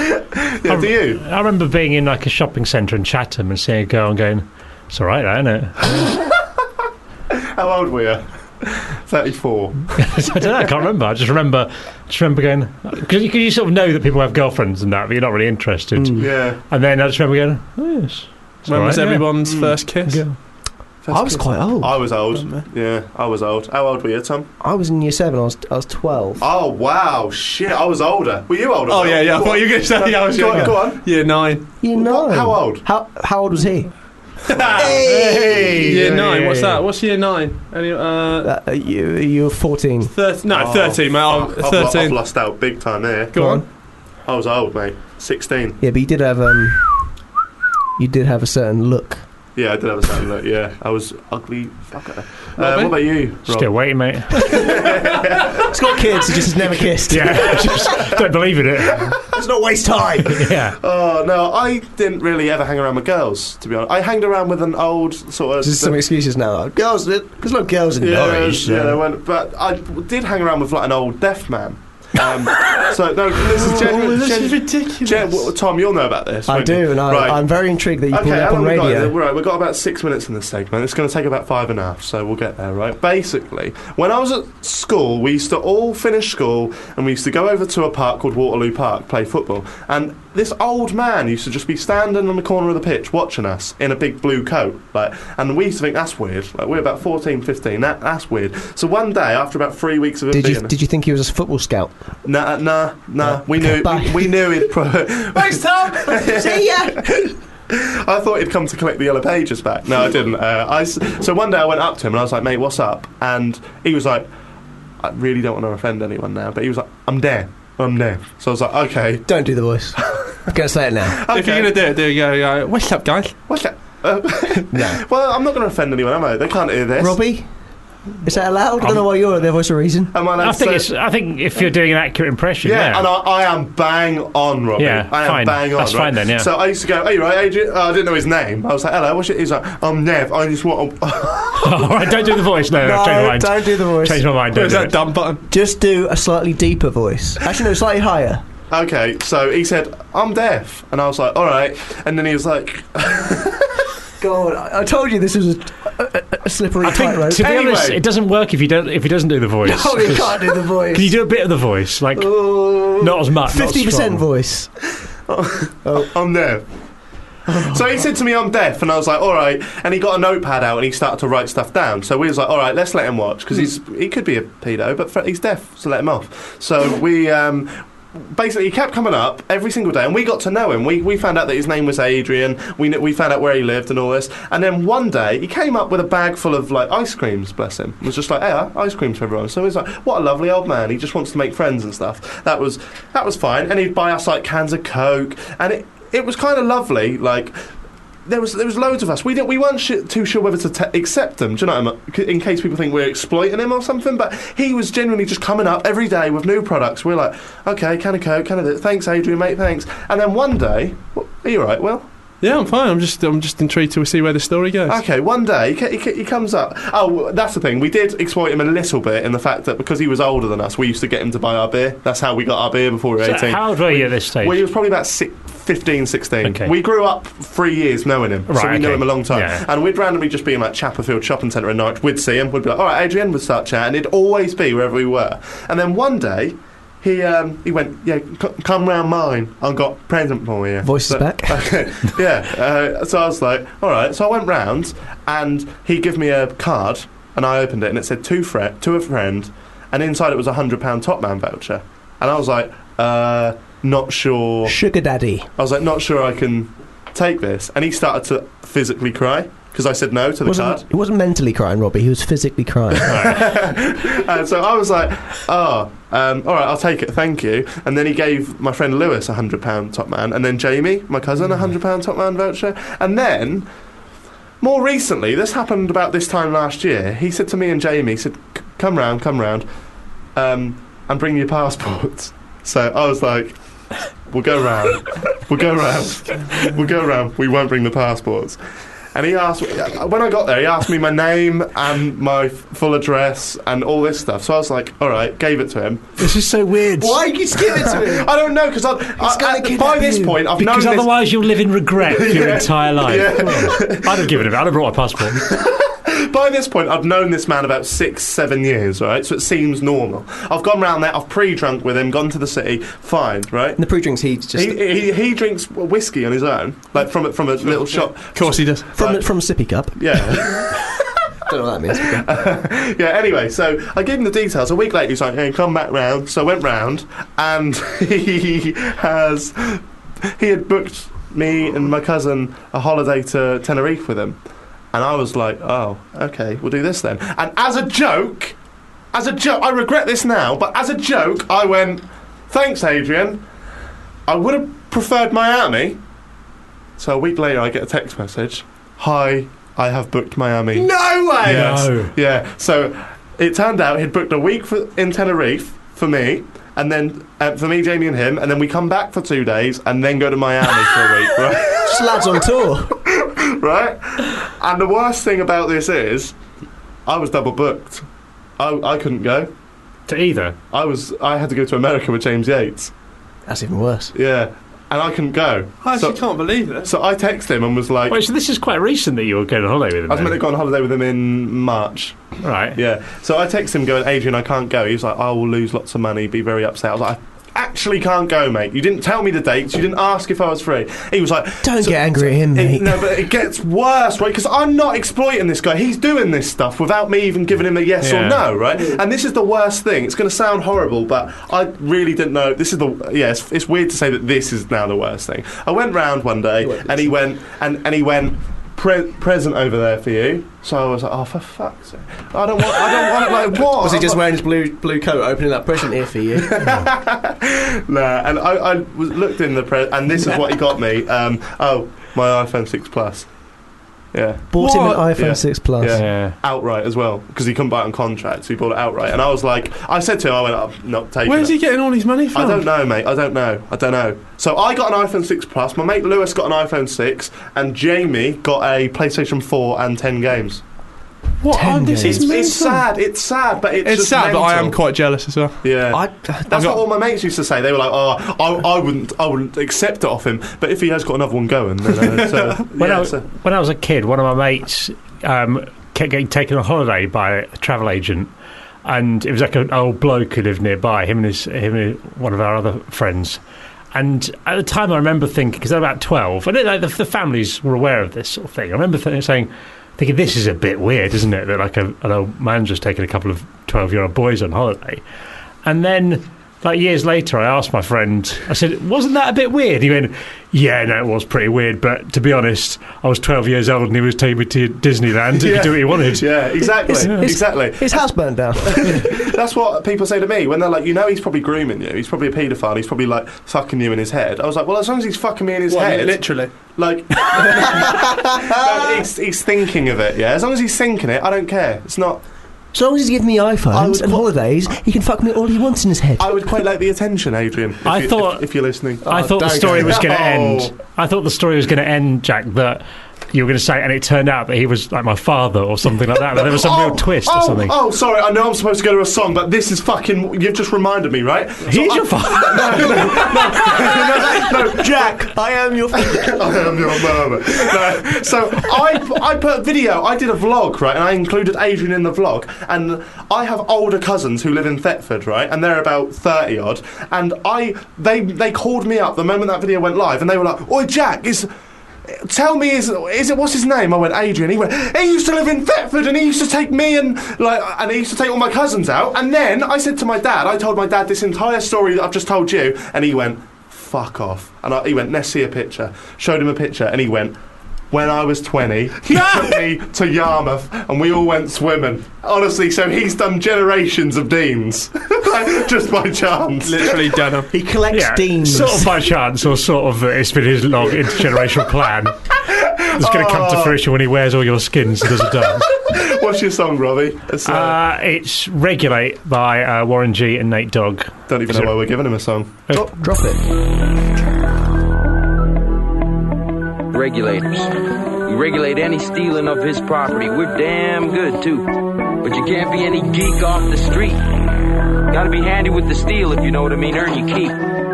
Yeah, do you? I remember being in like a shopping centre in Chatham and seeing a girl and going, "It's all right, that, isn't it?" How old were you? 34. I don't know. I can't remember. I just remember going because you sort of know that people have girlfriends and that, but you're not really interested. Yeah. And then I just remember going, "Oh, yes." When was right, yeah. everyone's first kiss? Yeah. I was quite old. I was old. Yeah, I was old. How old were you, Tom? I was in year 7. I was 12. Oh, wow. Shit, I was older. Were you older? Oh, Will? yeah. I Go thought on. you were going to say I was Go on, younger. go on. Year 9. Year 9. How old? How old was he? Hey! Year 9. yeah, What's yeah. that? What's year 9? Any, You were 14. 13, no, Oh, 13, mate. I'm fuck. I've 13. lost out big time here. Go on. I was old, mate. 16. Yeah, but you did have a certain look. Yeah, I did have a certain look, yeah. I was ugly fucker. What about you, Rob? Still waiting, mate. He's got kids, he just has never kissed. Yeah, just don't believe in it. Let's not waste time. Yeah. Oh, no, I didn't really ever hang around with girls, to be honest. I hanged around with an old sort of... There's some excuses now. Girls, there's no girls in Norwich. Yeah, there weren't, but I did hang around with like an old deaf man. So no, this is genuine. This is ridiculous. Tom, you'll know about this. I won't do, you? and Right. I'm very intrigued that you Okay, pulled it up how on long we got? radio. Right, we've got about 6 minutes in this segment. It's going to take about 5.5, so we'll get there, right? Basically, when I was at school, we used to all finish school and we used to go over to a park called Waterloo Park, play football. And this old man used to just be standing on the corner of the pitch watching us in a big blue coat. And we used to think, that's weird. Like, we're about 14, 15, that's weird. So one day, after about 3 weeks of it being... Did you think he was a football scout? Nah. We knew he'd... Thanks, Tom! See ya! I thought he'd come to collect the Yellow Pages back. No, I didn't. So one day I went up to him and I was like, mate, what's up? And he was like, I really don't want to offend anyone now, but he was like, I'm deaf. So I was like, okay. Don't do the voice. I'm going to say it now. Okay. If you're going to do it, go, what's up, guys? What's that? No. Well, I'm not going to offend anyone, am I? They can't hear this. Robbie? Is that allowed? I don't know why you're their voice of reason. I think if you're doing an accurate impression, yeah, and I am bang on, Robbie. Yeah, I am fine. bang on. That's fine then, yeah. So I used to go, hey, right, Adrian? I didn't know his name. I was like, hello, what's your... He's like, I'm Nev. I just want to... All right, don't do the voice. No, change my mind. Don't do the voice. Change my mind. Don't Where's do that it. dumb button? Just do a slightly deeper voice. Actually, no, slightly higher. Okay, so he said, I'm deaf. And I was like, all right. And then he was like... God, I told you this was a slippery I think, tightrope. to be honest, it doesn't work if he doesn't do the voice. No, you can't do the voice. Can you do a bit of the voice? Like, not as much. 50% voice. I'm deaf. So he said to me, I'm deaf, and I was like, all right. And he got a notepad out and he started to write stuff down. So we was like, all right, let's let him watch, because he could be a pedo, but he's deaf, so let him off. So we basically, he kept coming up every single day, and we got to know him. We found out that his name was Adrian. We found out where he lived and all this. And then one day, he came up with a bag full of like ice creams. Bless him. It was just like, hey, ice creams for everyone. So he was like, what a lovely old man. He just wants to make friends and stuff. That was fine. And he'd buy us like cans of Coke, and it was kind of lovely. Like, there was loads of us. We weren't too sure whether to accept them. Do you know what I mean? In case people think we're exploiting him or something. But he was genuinely just coming up every day with new products. We're like, okay, can of Coke, can of this. Thanks, Adrian, mate. Thanks. And then one day, are you all right, Will? Yeah, I'm fine. I'm just intrigued to see where the story goes. Okay, one day he comes up. Oh, that's the thing. We did exploit him a little bit in the fact that because he was older than us, we used to get him to buy our beer. That's how we got our beer before we were 18. How old were you at this stage? Well, he was probably about 15, 16. Okay. We grew up 3 years knowing him, so we knew him a long time. Yeah. And we'd randomly just be in like Chapperfield Shopping Centre in Norwich. We'd see him. We'd be like, all right, Adrian, we'd start chatting. It'd always be wherever we were. And then one day, he went, yeah, come round mine. I've got a present for you. Voice is back. Okay, yeah. So I was like, all right. So I went round, and he gave me a card, and I opened it, and it said to a friend, and inside it was a £100 Top Man voucher. And I was like, not sure. Sugar daddy. I was like, not sure I can take this. And he started to physically cry because I said no to the card. He wasn't mentally crying, Robbie. He was physically crying. And so I was like, all right, I'll take it, thank you. And then he gave my friend Lewis a £100 Top Man, and then Jamie, my cousin, a £100 Top Man voucher. And then, more recently, this happened about this time last year, he said to me and Jamie, he said, come round, and bring your passports. So I was like, we'll go round, we won't bring the passports. And he asked, when I got there, he asked me my name and my full address and all this stuff. So I was like, all right, gave it to him. This is so weird. Why you just give it to him? I don't know, because by this point, I've known Because this. otherwise you'll live in regret for your entire life. Yeah. I'd have given it. I'd have brought my passport. By this point, I've known this man about 6-7 years, right? So it seems normal. I've gone round there, I've pre-drunk with him, gone to the city, fine, right? And the pre-drinks, he just... He drinks whiskey on his own, like from a little shop. Of course he does. From a sippy cup. Yeah. Don't know what that means. Yeah, anyway, so I gave him the details. A week later, he's like, hey, come back round. So I went round, and he had booked me and my cousin a holiday to Tenerife with him. And I was like, oh, okay, we'll do this then. And as a joke, I regret this now, but as a joke, I went, thanks, Adrian. I would have preferred Miami. So a week later, I get a text message. Hi, I have booked Miami. No way! Yes. No. Yeah, so it turned out he'd booked a week in Tenerife for me, and then for me, Jamie and him, and then we come back for 2 days and then go to Miami for a week, right? Just lads on tour. Right? And the worst thing about this is I was double booked. I couldn't go. To either? I had to go to America with James Yates. That's even worse. Yeah. And I couldn't go. I actually can't believe this. So I texted him and was like... Wait, so this is quite recent that you were going on holiday with him? I was meant to go on holiday with him in March. Right. Yeah. So I texted him going, Adrian, I can't go. He was like, I will lose lots of money, be very upset. I was like, I actually can't go, mate. You didn't tell me the dates. You didn't ask if I was free. He was like... Don't get angry at him, mate. No, but it gets worse, right? Because I'm not exploiting this guy. He's doing this stuff without me even giving him a yes or no, right? And this is the worst thing. It's going to sound horrible, but I really didn't know. This is the... Yeah, it's weird to say that this is now the worst thing. I went round one day, and he went... And he went... present over there for you. So I was like, oh, for fuck's sake. I don't want like, what? Was he just wearing his blue coat, opening that present here for you? Nah, and I looked in the and this is what he got me. My iPhone 6 Plus. Yeah. Bought him an iPhone 6 Plus. Yeah. Outright as well, because he couldn't buy it on contract, so he bought it outright. And I was like, I said to him, I'm not taking it. Where's he getting all his money from? I don't know, mate. I don't know. So I got an iPhone 6 Plus, my mate Lewis got an iPhone 6, and Jamie got a PlayStation 4 and 10 games. What? It's sad. It's sad, but it's just sad. mental. But I am quite jealous as well. Yeah, that's what all my mates used to say. They were like, "Oh, I wouldn't accept it off him, but if he has got another one going, then." When I was a kid, one of my mates kept getting taken on holiday by a travel agent, and it was like an old bloke who lived nearby. Him and one of our other friends. And at the time, I remember thinking, because they're about 12, and the families were aware of this sort of thing. I remember thinking, this is a bit weird, isn't it? That like an old man just taking a couple of 12-year-old boys on holiday. And then, like years later, I asked my friend, I said, wasn't that a bit weird? He went, yeah, no, it was pretty weird, but to be honest, I was 12 years old and he was taking me to Disneyland. He could do what he wanted. Yeah, exactly. Exactly. His house burned down. That's what people say to me when they're like, he's probably grooming you. He's probably a paedophile. He's probably like fucking you in his head. I was like, well, as long as he's fucking me in his head, literally. Like, no, he's thinking of it. Yeah, as long as he's thinking it, I don't care. It's not. As long as he's giving me iPhones and holidays, he can fuck me all he wants in his head. I would quite like the attention, Adrian. If you're listening, I thought the story was going to end. I thought the story was going to end, Jack. That you were going to say, and it turned out that he was like my father or something like that. That there was some real twist or something. Oh, sorry. I know I'm supposed to go to a song, but this is fucking. You've just reminded me, right? He's your father. No, Jack. I am your father. I am your mother. No, so I put a video. I did a vlog, right, and I included Adrian in the vlog. And I have older cousins who live in Thetford, right, and they're about 30 odd. And they called me up the moment that video went live, and they were like, "Oi, Jack, tell me, is it what's his name?" I went, Adrian. He went, he used to live in Thetford and he used to take me and he used to take all my cousins out. And then I said to my dad, I told my dad this entire story that I've just told you, and he went, fuck off. And he went, let's see a picture. Showed him a picture, and he went, when I was 20, he took me to Yarmouth and we all went swimming. Honestly, so he's done generations of Deans. Just by chance. Literally done them. He collects Deans. Sort of by chance, or sort of it's been his long intergenerational plan. It's going to come to fruition when he wears all your skins and does a dance. What's your song, Robbie? It's Regulate by Warren G and Nate Dogg. Don't even know why we're giving him a song. Drop it. regulators. We regulate any stealing of his property. We're damn good, too. But you can't be any geek off the street. Gotta be handy with the steel, if you know what I mean. Earn your keep.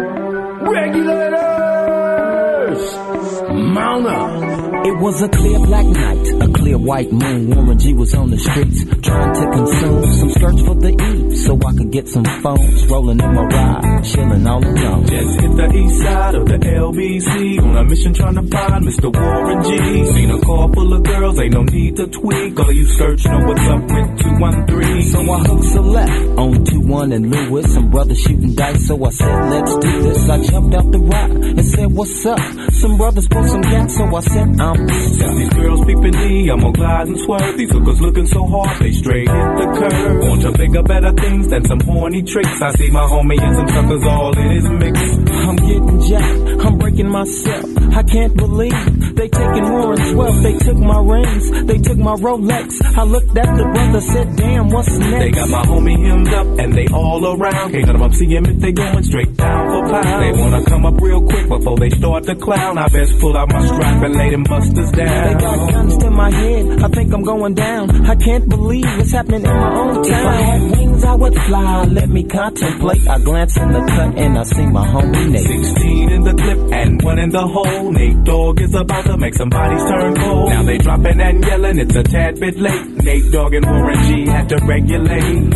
Regulators! Mount up! It was a clear black night, a clear white moon. Warren G was on the streets, trying to consume some skirts for the eve, so I could get some phones. Rolling in my ride, chilling all alone. Just hit the east side of the LBC, on a mission trying to find Mr. Warren G. Seen a car full of girls, ain't no need to tweak. All you search know what's up with 213. So I hooked a left on 21 and Lewis. Some brothers shooting dice, so I said, let's do this. I jumped out the ride and said, what's up? Some brothers pulled some gas, so I said, I'm stuck. These girls peeping me, I'm on glide and swerve. These hookers looking so hard, they straight hit the curve. Want to bigger, better things than some horny tricks. I see my homie and some suckers all in his mix. I'm getting jacked, I'm breaking myself. I can't believe they taking Warren's wealth. They took my rings, they took my Rolex. I looked at the brother, said, damn, what's next? They got my homie hemmed up and they all around. Can't let them see him if they going straight down for pound. They wanna come up real quick before they start to clown. I best pull out my strap and lay them busters down. They got guns to my head, I think I'm going down. I can't believe it's happening in my own town. If I had wings, I would fly, let me contemplate. I glance in the cut and I see my homie Nate. 16 in the clip and 1 in the hole. Nate Dogg is about to make some bodies turn cold. Now they dropping and yelling, it's a tad bit late. Nate Dogg and Warren G had to regulate.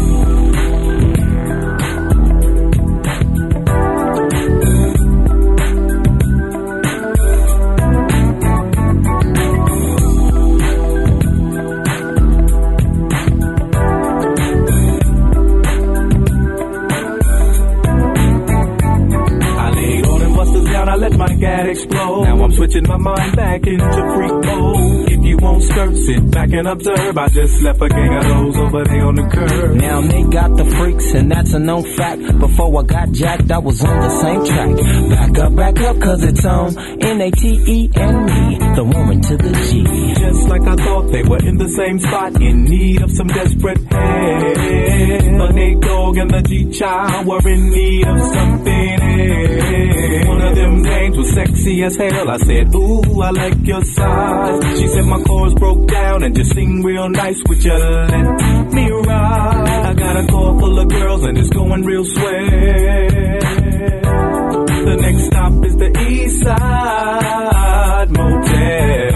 Explode. Now I'm switching my mind back into freak mode. If you won't skirt, sit back and observe. I just left a gang of those over there on the curb. Now they got the freaks and that's a known fact. Before I got jacked, I was on the same track. Back up, cause it's on N-A-T-E and me, the Warren to the G. Just like I thought, they were in the same spot, in need of some desperate help. The Nate Dogg and the G-Child were in need of something else. One of them dames was sexy as hell. I said, ooh, I like your size. She said my chords broke down and just sing real nice. Would you let me ride? I got a car full of girls and it's going real swell. The next stop is the East Side Motel.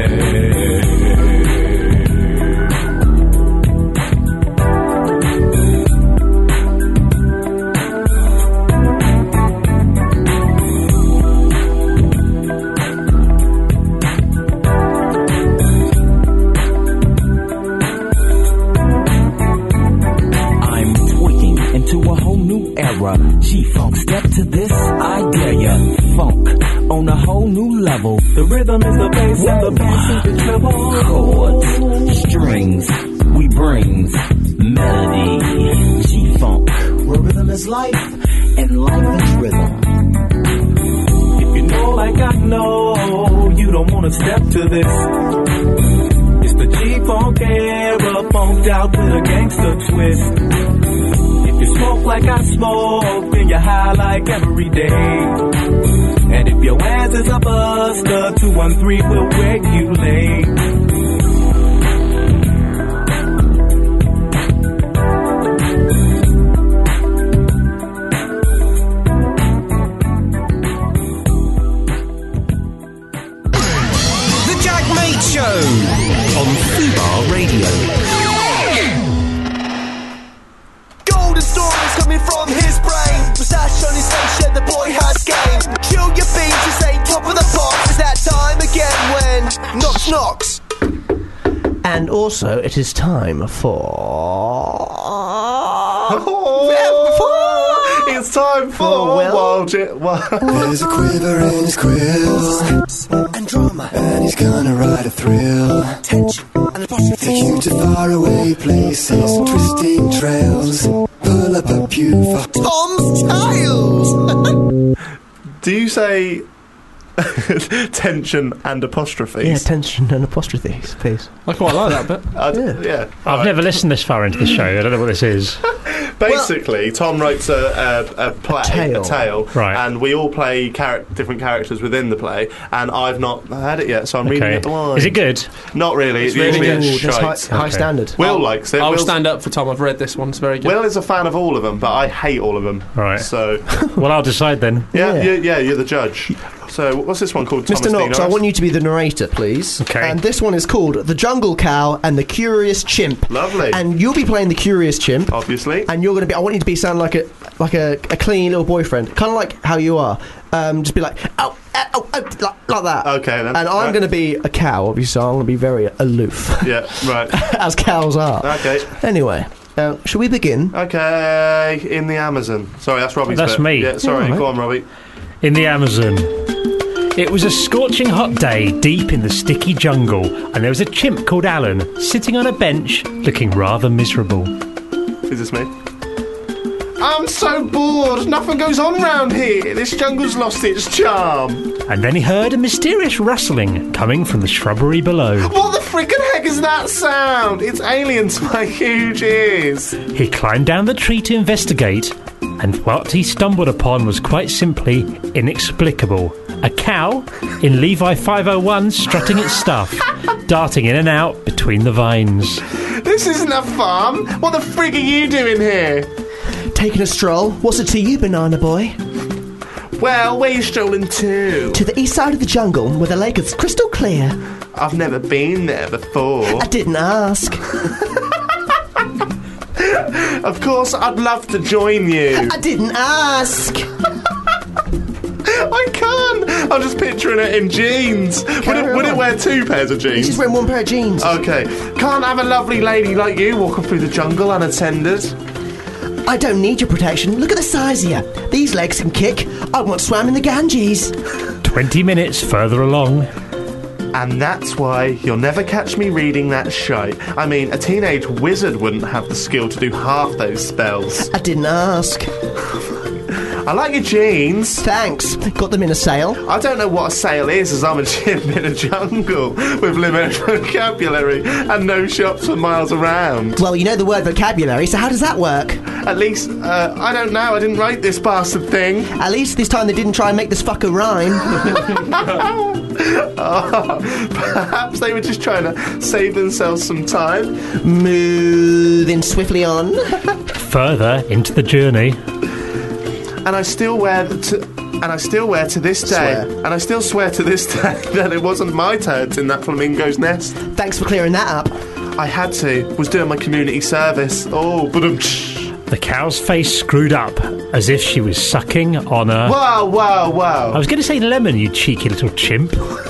G-Funk, step to this, I dare ya. Funk on a whole new level. The rhythm is the bass and the bass is the treble. Chords, strings, we brings melody. G-Funk, where rhythm is life and life is rhythm. If you know like I know, you don't wanna step to this. It's the G-Funk era, funked out with a gangster twist. You smoke like I smoke, then you high like every day. And if your ass is a buster, 213 will regulate. The Jack Mate Show on Fubar Radio. Stories coming from his brain. Moustache on his face, yeah, the boy has game. Chill your beats, this ain't top of the pops. It's that time again when knocks knocks. And also, it is time for... It's time for There's a quiver in his quills and drama, and he's gonna ride a thrill. Tension and take you to faraway places, twisting trails. Pull up a pew for Tom's Tales. Do you say Tension and apostrophes. Yeah, tension and apostrophes, please. I quite like that bit. Yeah. I've never listened this far into the show. I don't know what this is. Basically, Tom writes a play, a tale, Right. and we all play different characters within the play, and I've not had it yet, so I'm reading Okay. it blind. Is it good? Not really. It's It's really usually good. a Ooh, that's shite. high standard. Will likes it. I'll Will's- stand up for Tom. I've read this one. It's very good. Will is a fan of all of them, but I hate all of them. Right. So, Well, I'll decide then. yeah, you're the judge. So, what's this one called? Mr. Knox, I want you to be the narrator, please. Okay. And this one is called The Jungle Cow and the Curious Chimp. Lovely. And you'll be playing the Curious Chimp. Obviously. And you're going to be. I want you to be sound like a clean little boyfriend, kind of like how you are. Just be like, like that. Okay, then. And I'm Right. going to be a cow, obviously. So I'm going to be very aloof, Yeah, right. as cows are. Okay. Anyway, shall we begin? Okay, in the Amazon. Sorry, that's Robbie's That's bit. me. Yeah, sorry. Alright. Go on, Robbie. In the Amazon. It was a scorching hot day deep in the sticky jungle, and there was a chimp called Alan sitting on a bench looking rather miserable. Is this me? I'm so bored. Nothing goes on round here. This jungle's lost its charm. And then he heard a mysterious rustling coming from the shrubbery below. What the freaking heck is that sound? It's alien to my huge ears. He climbed down the tree to investigate, and what he stumbled upon was quite simply inexplicable. A cow in Levi 501 strutting its stuff, darting in and out between the vines. This isn't a farm. What the frig are you doing here? Taking a stroll. What's it to you, Banana Boy? Well, where you strolling to? To the east side of the jungle, where the lake is crystal clear. I've never been there before. I didn't ask. Of course, I'd love to join you. I didn't ask. I can't. I'm just picturing it in jeans. Would it wear two pairs of jeans? He's just wearing one pair of jeans. Okay. Can't have a lovely lady like you walking through the jungle unattended. I don't need your protection. Look at the size of you. These legs can kick. I once swam in the Ganges. 20 minutes further along. And that's why you'll never catch me reading that shite. I mean, a teenage wizard wouldn't have the skill to do half those spells. I didn't ask. I like your jeans. Thanks. Got them in a sale. I don't know what a sale is, as I'm a chimp in a jungle with limited vocabulary and no shops for miles around. Well, you know the word vocabulary, so how does that work? At least, I don't know, I didn't write this bastard thing. At least this time they didn't try and make this fucker rhyme. Oh, perhaps they were just trying to save themselves some time. Moving swiftly on. Further into the journey. And I still wear to this day, and I still swear to this day that it wasn't my turds in that flamingo's nest. Thanks for clearing that up. I had to. Was doing my community service. Oh, but The cow's face screwed up as if she was sucking on a... Wow, wow, wow. I was going to say lemon, you cheeky little chimp.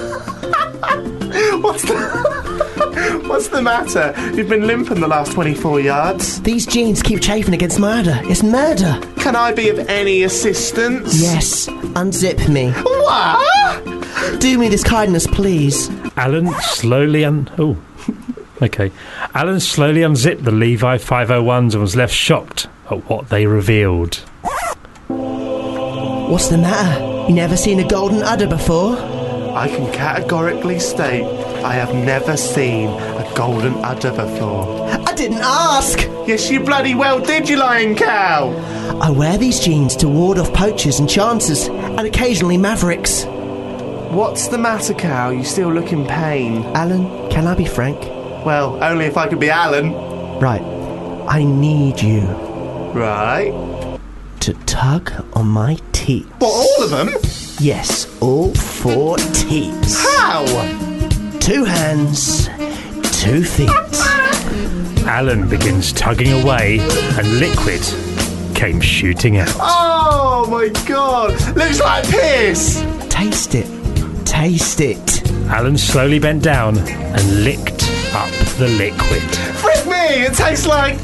What's the matter? You've been limping the last 24 yards. These jeans keep chafing against murder. It's murder. Can I be of any assistance? Yes. Unzip me. What? Do me this kindness, please. Alan slowly Okay. Alan slowly unzipped the Levi 501s and was left shocked at what they revealed. What's the matter? You never seen a golden udder before? I can categorically state I have never seen a golden udder before. I didn't ask! Yes, you bloody well did, you lying cow! I wear these jeans to ward off poachers and chancers, and occasionally mavericks. What's the matter, cow? You still look in pain. Alan, can I be frank? Well, only if I could be Alan. Right. I need you. Right. To tug on my teats. What, all of them? Yes, all 4 teats. How? 2 hands, 2 feet. Alan begins tugging away and liquid came shooting out. Oh my god! Looks like piss! Taste it. Taste it. Alan slowly bent down and licked up the liquid. Frick me! It tastes like...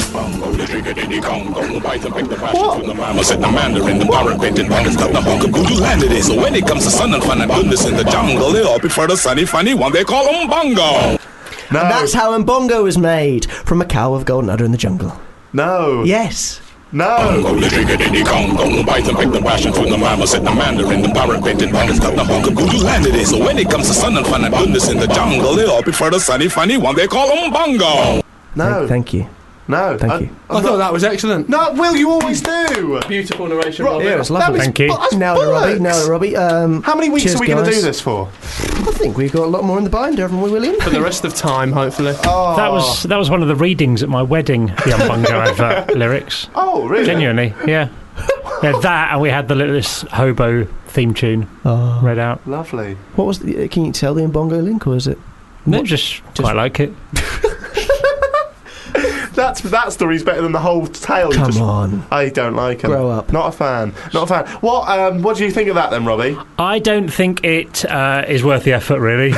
Mama said the Mandarin, the pirate painted wonders got the hunk of voodoo land it is. So when it comes to sun and fun and goodness in the jungle, they all prefer the sunny, funny one they call Mbongo. No. And that's how Mbongo was made, from a cow with golden udder in the jungle. No. Yes. Bongo, the trigger, the Congo. Python pick the ration from the mama, said the mandarin, the pirate painted bongos got the hunk of voodoo land it is. So when it comes to sun and fun and goodness in the jungle, they all prefer the sunny, funny one. They call them bongo. No. Thank you. No. Thank you. I thought that was excellent. No, Will, you always do. Beautiful narration, Right, Robbie. Yeah, it was lovely. Thank you. Nailed it, Robbie. Nailed it, Robbie. How many weeks cheers, are we going to guys. do this for? I think we've got a lot more in the binder, haven't we, William? For the rest of time, hopefully. Oh. That was one of the readings at my wedding, the Umbungo advert lyrics. Oh, really? Genuinely, yeah. We had that, and we had the littlest hobo theme tune read out. Lovely. What was the, can you tell the Mbongo link, or is it? No, just quite like it. That story's better than the whole tale. Come on. I don't like him. Grow up. Not a fan. Not a fan. What do you think of that then, Robbie? I don't think it is worth the effort, really.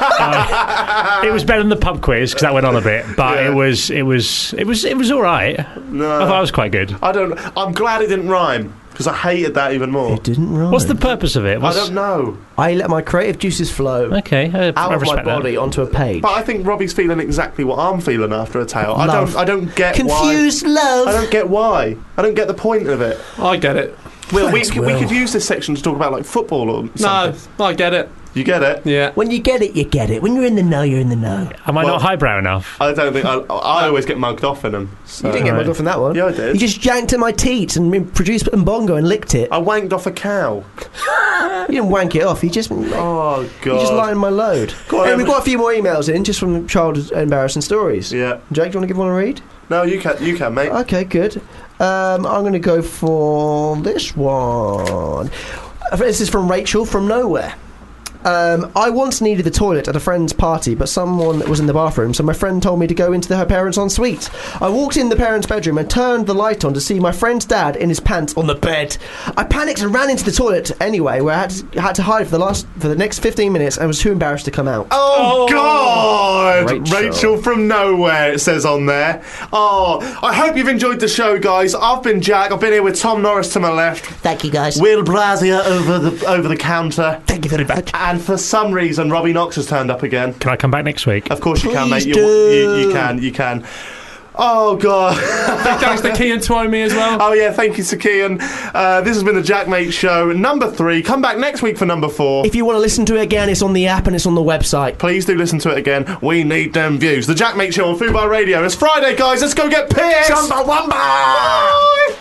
It was better than the pub quiz because that went on a bit, but Yeah. it was all right. No. I thought it was quite good. I'm glad it didn't rhyme because I hated that even more. It didn't rhyme. What's the purpose of it? I don't know. I let my creative juices flow Okay, I out of my respect that. body onto a page. But I think Robbie's feeling exactly what I'm feeling after a tale. Love. I don't get Confused why. love. I don't get why. I don't get the point of it. I get it. Will, Thanks, we Will. could use this section to talk about like football or something. No, I get it. You get it? Yeah. When you get it, you get it. When you're in the know, you're in the know. Am I Well- not highbrow enough? I don't think I always get mugged off in them. So. You didn't get mugged off in that one. Yeah, I did. You just yanked at my teats and produced Mbongo and licked it. I wanked off a cow. You didn't wank it off. You just Oh god. you just lightened my load. Go on, Hey, Em. we've got a few more emails in just from childhood embarrassing stories. Yeah. Jake, do you want to give one a read? No, you can, mate. Okay, good. I'm going to go for this one. This is from Rachel from nowhere. I once needed the toilet at a friend's party, but someone was in the bathroom, so my friend told me to go into her parents' ensuite. I walked in the parents' bedroom and turned the light on to see my friend's dad in his pants on the bed. I panicked and ran into the toilet anyway, where I had to hide for the next 15 minutes and was too embarrassed to come out. Oh, God! Rachel. from nowhere, it says on there. Oh, I hope you've enjoyed the show, guys. I've been Jack. I've been here with Tom Norris to my left. Thank you, guys. Will Brazier over the counter. Thank you very much. And for some reason, Robbie Knox has turned up again. Can I come back next week? Of course you can, mate. Please You can. Oh, God. Big thanks to Kean Twomey as well. Oh, yeah, thank you to Kean. This has been the Jack Mate Show, number 3. Come back next week for number 4. If you want to listen to it again, it's on the app and it's on the website. Please do listen to it again. We need them views. The Jack Mate Show on Fubar Radio. It's Friday, guys. Let's go get pissed. Chumbawamba! Bye.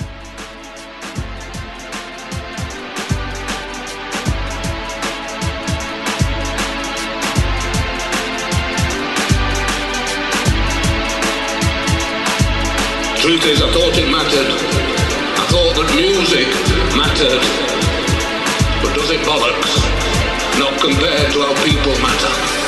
Truth is, I thought it mattered. I thought that music mattered. But does it bollocks? Not compared to how people matter.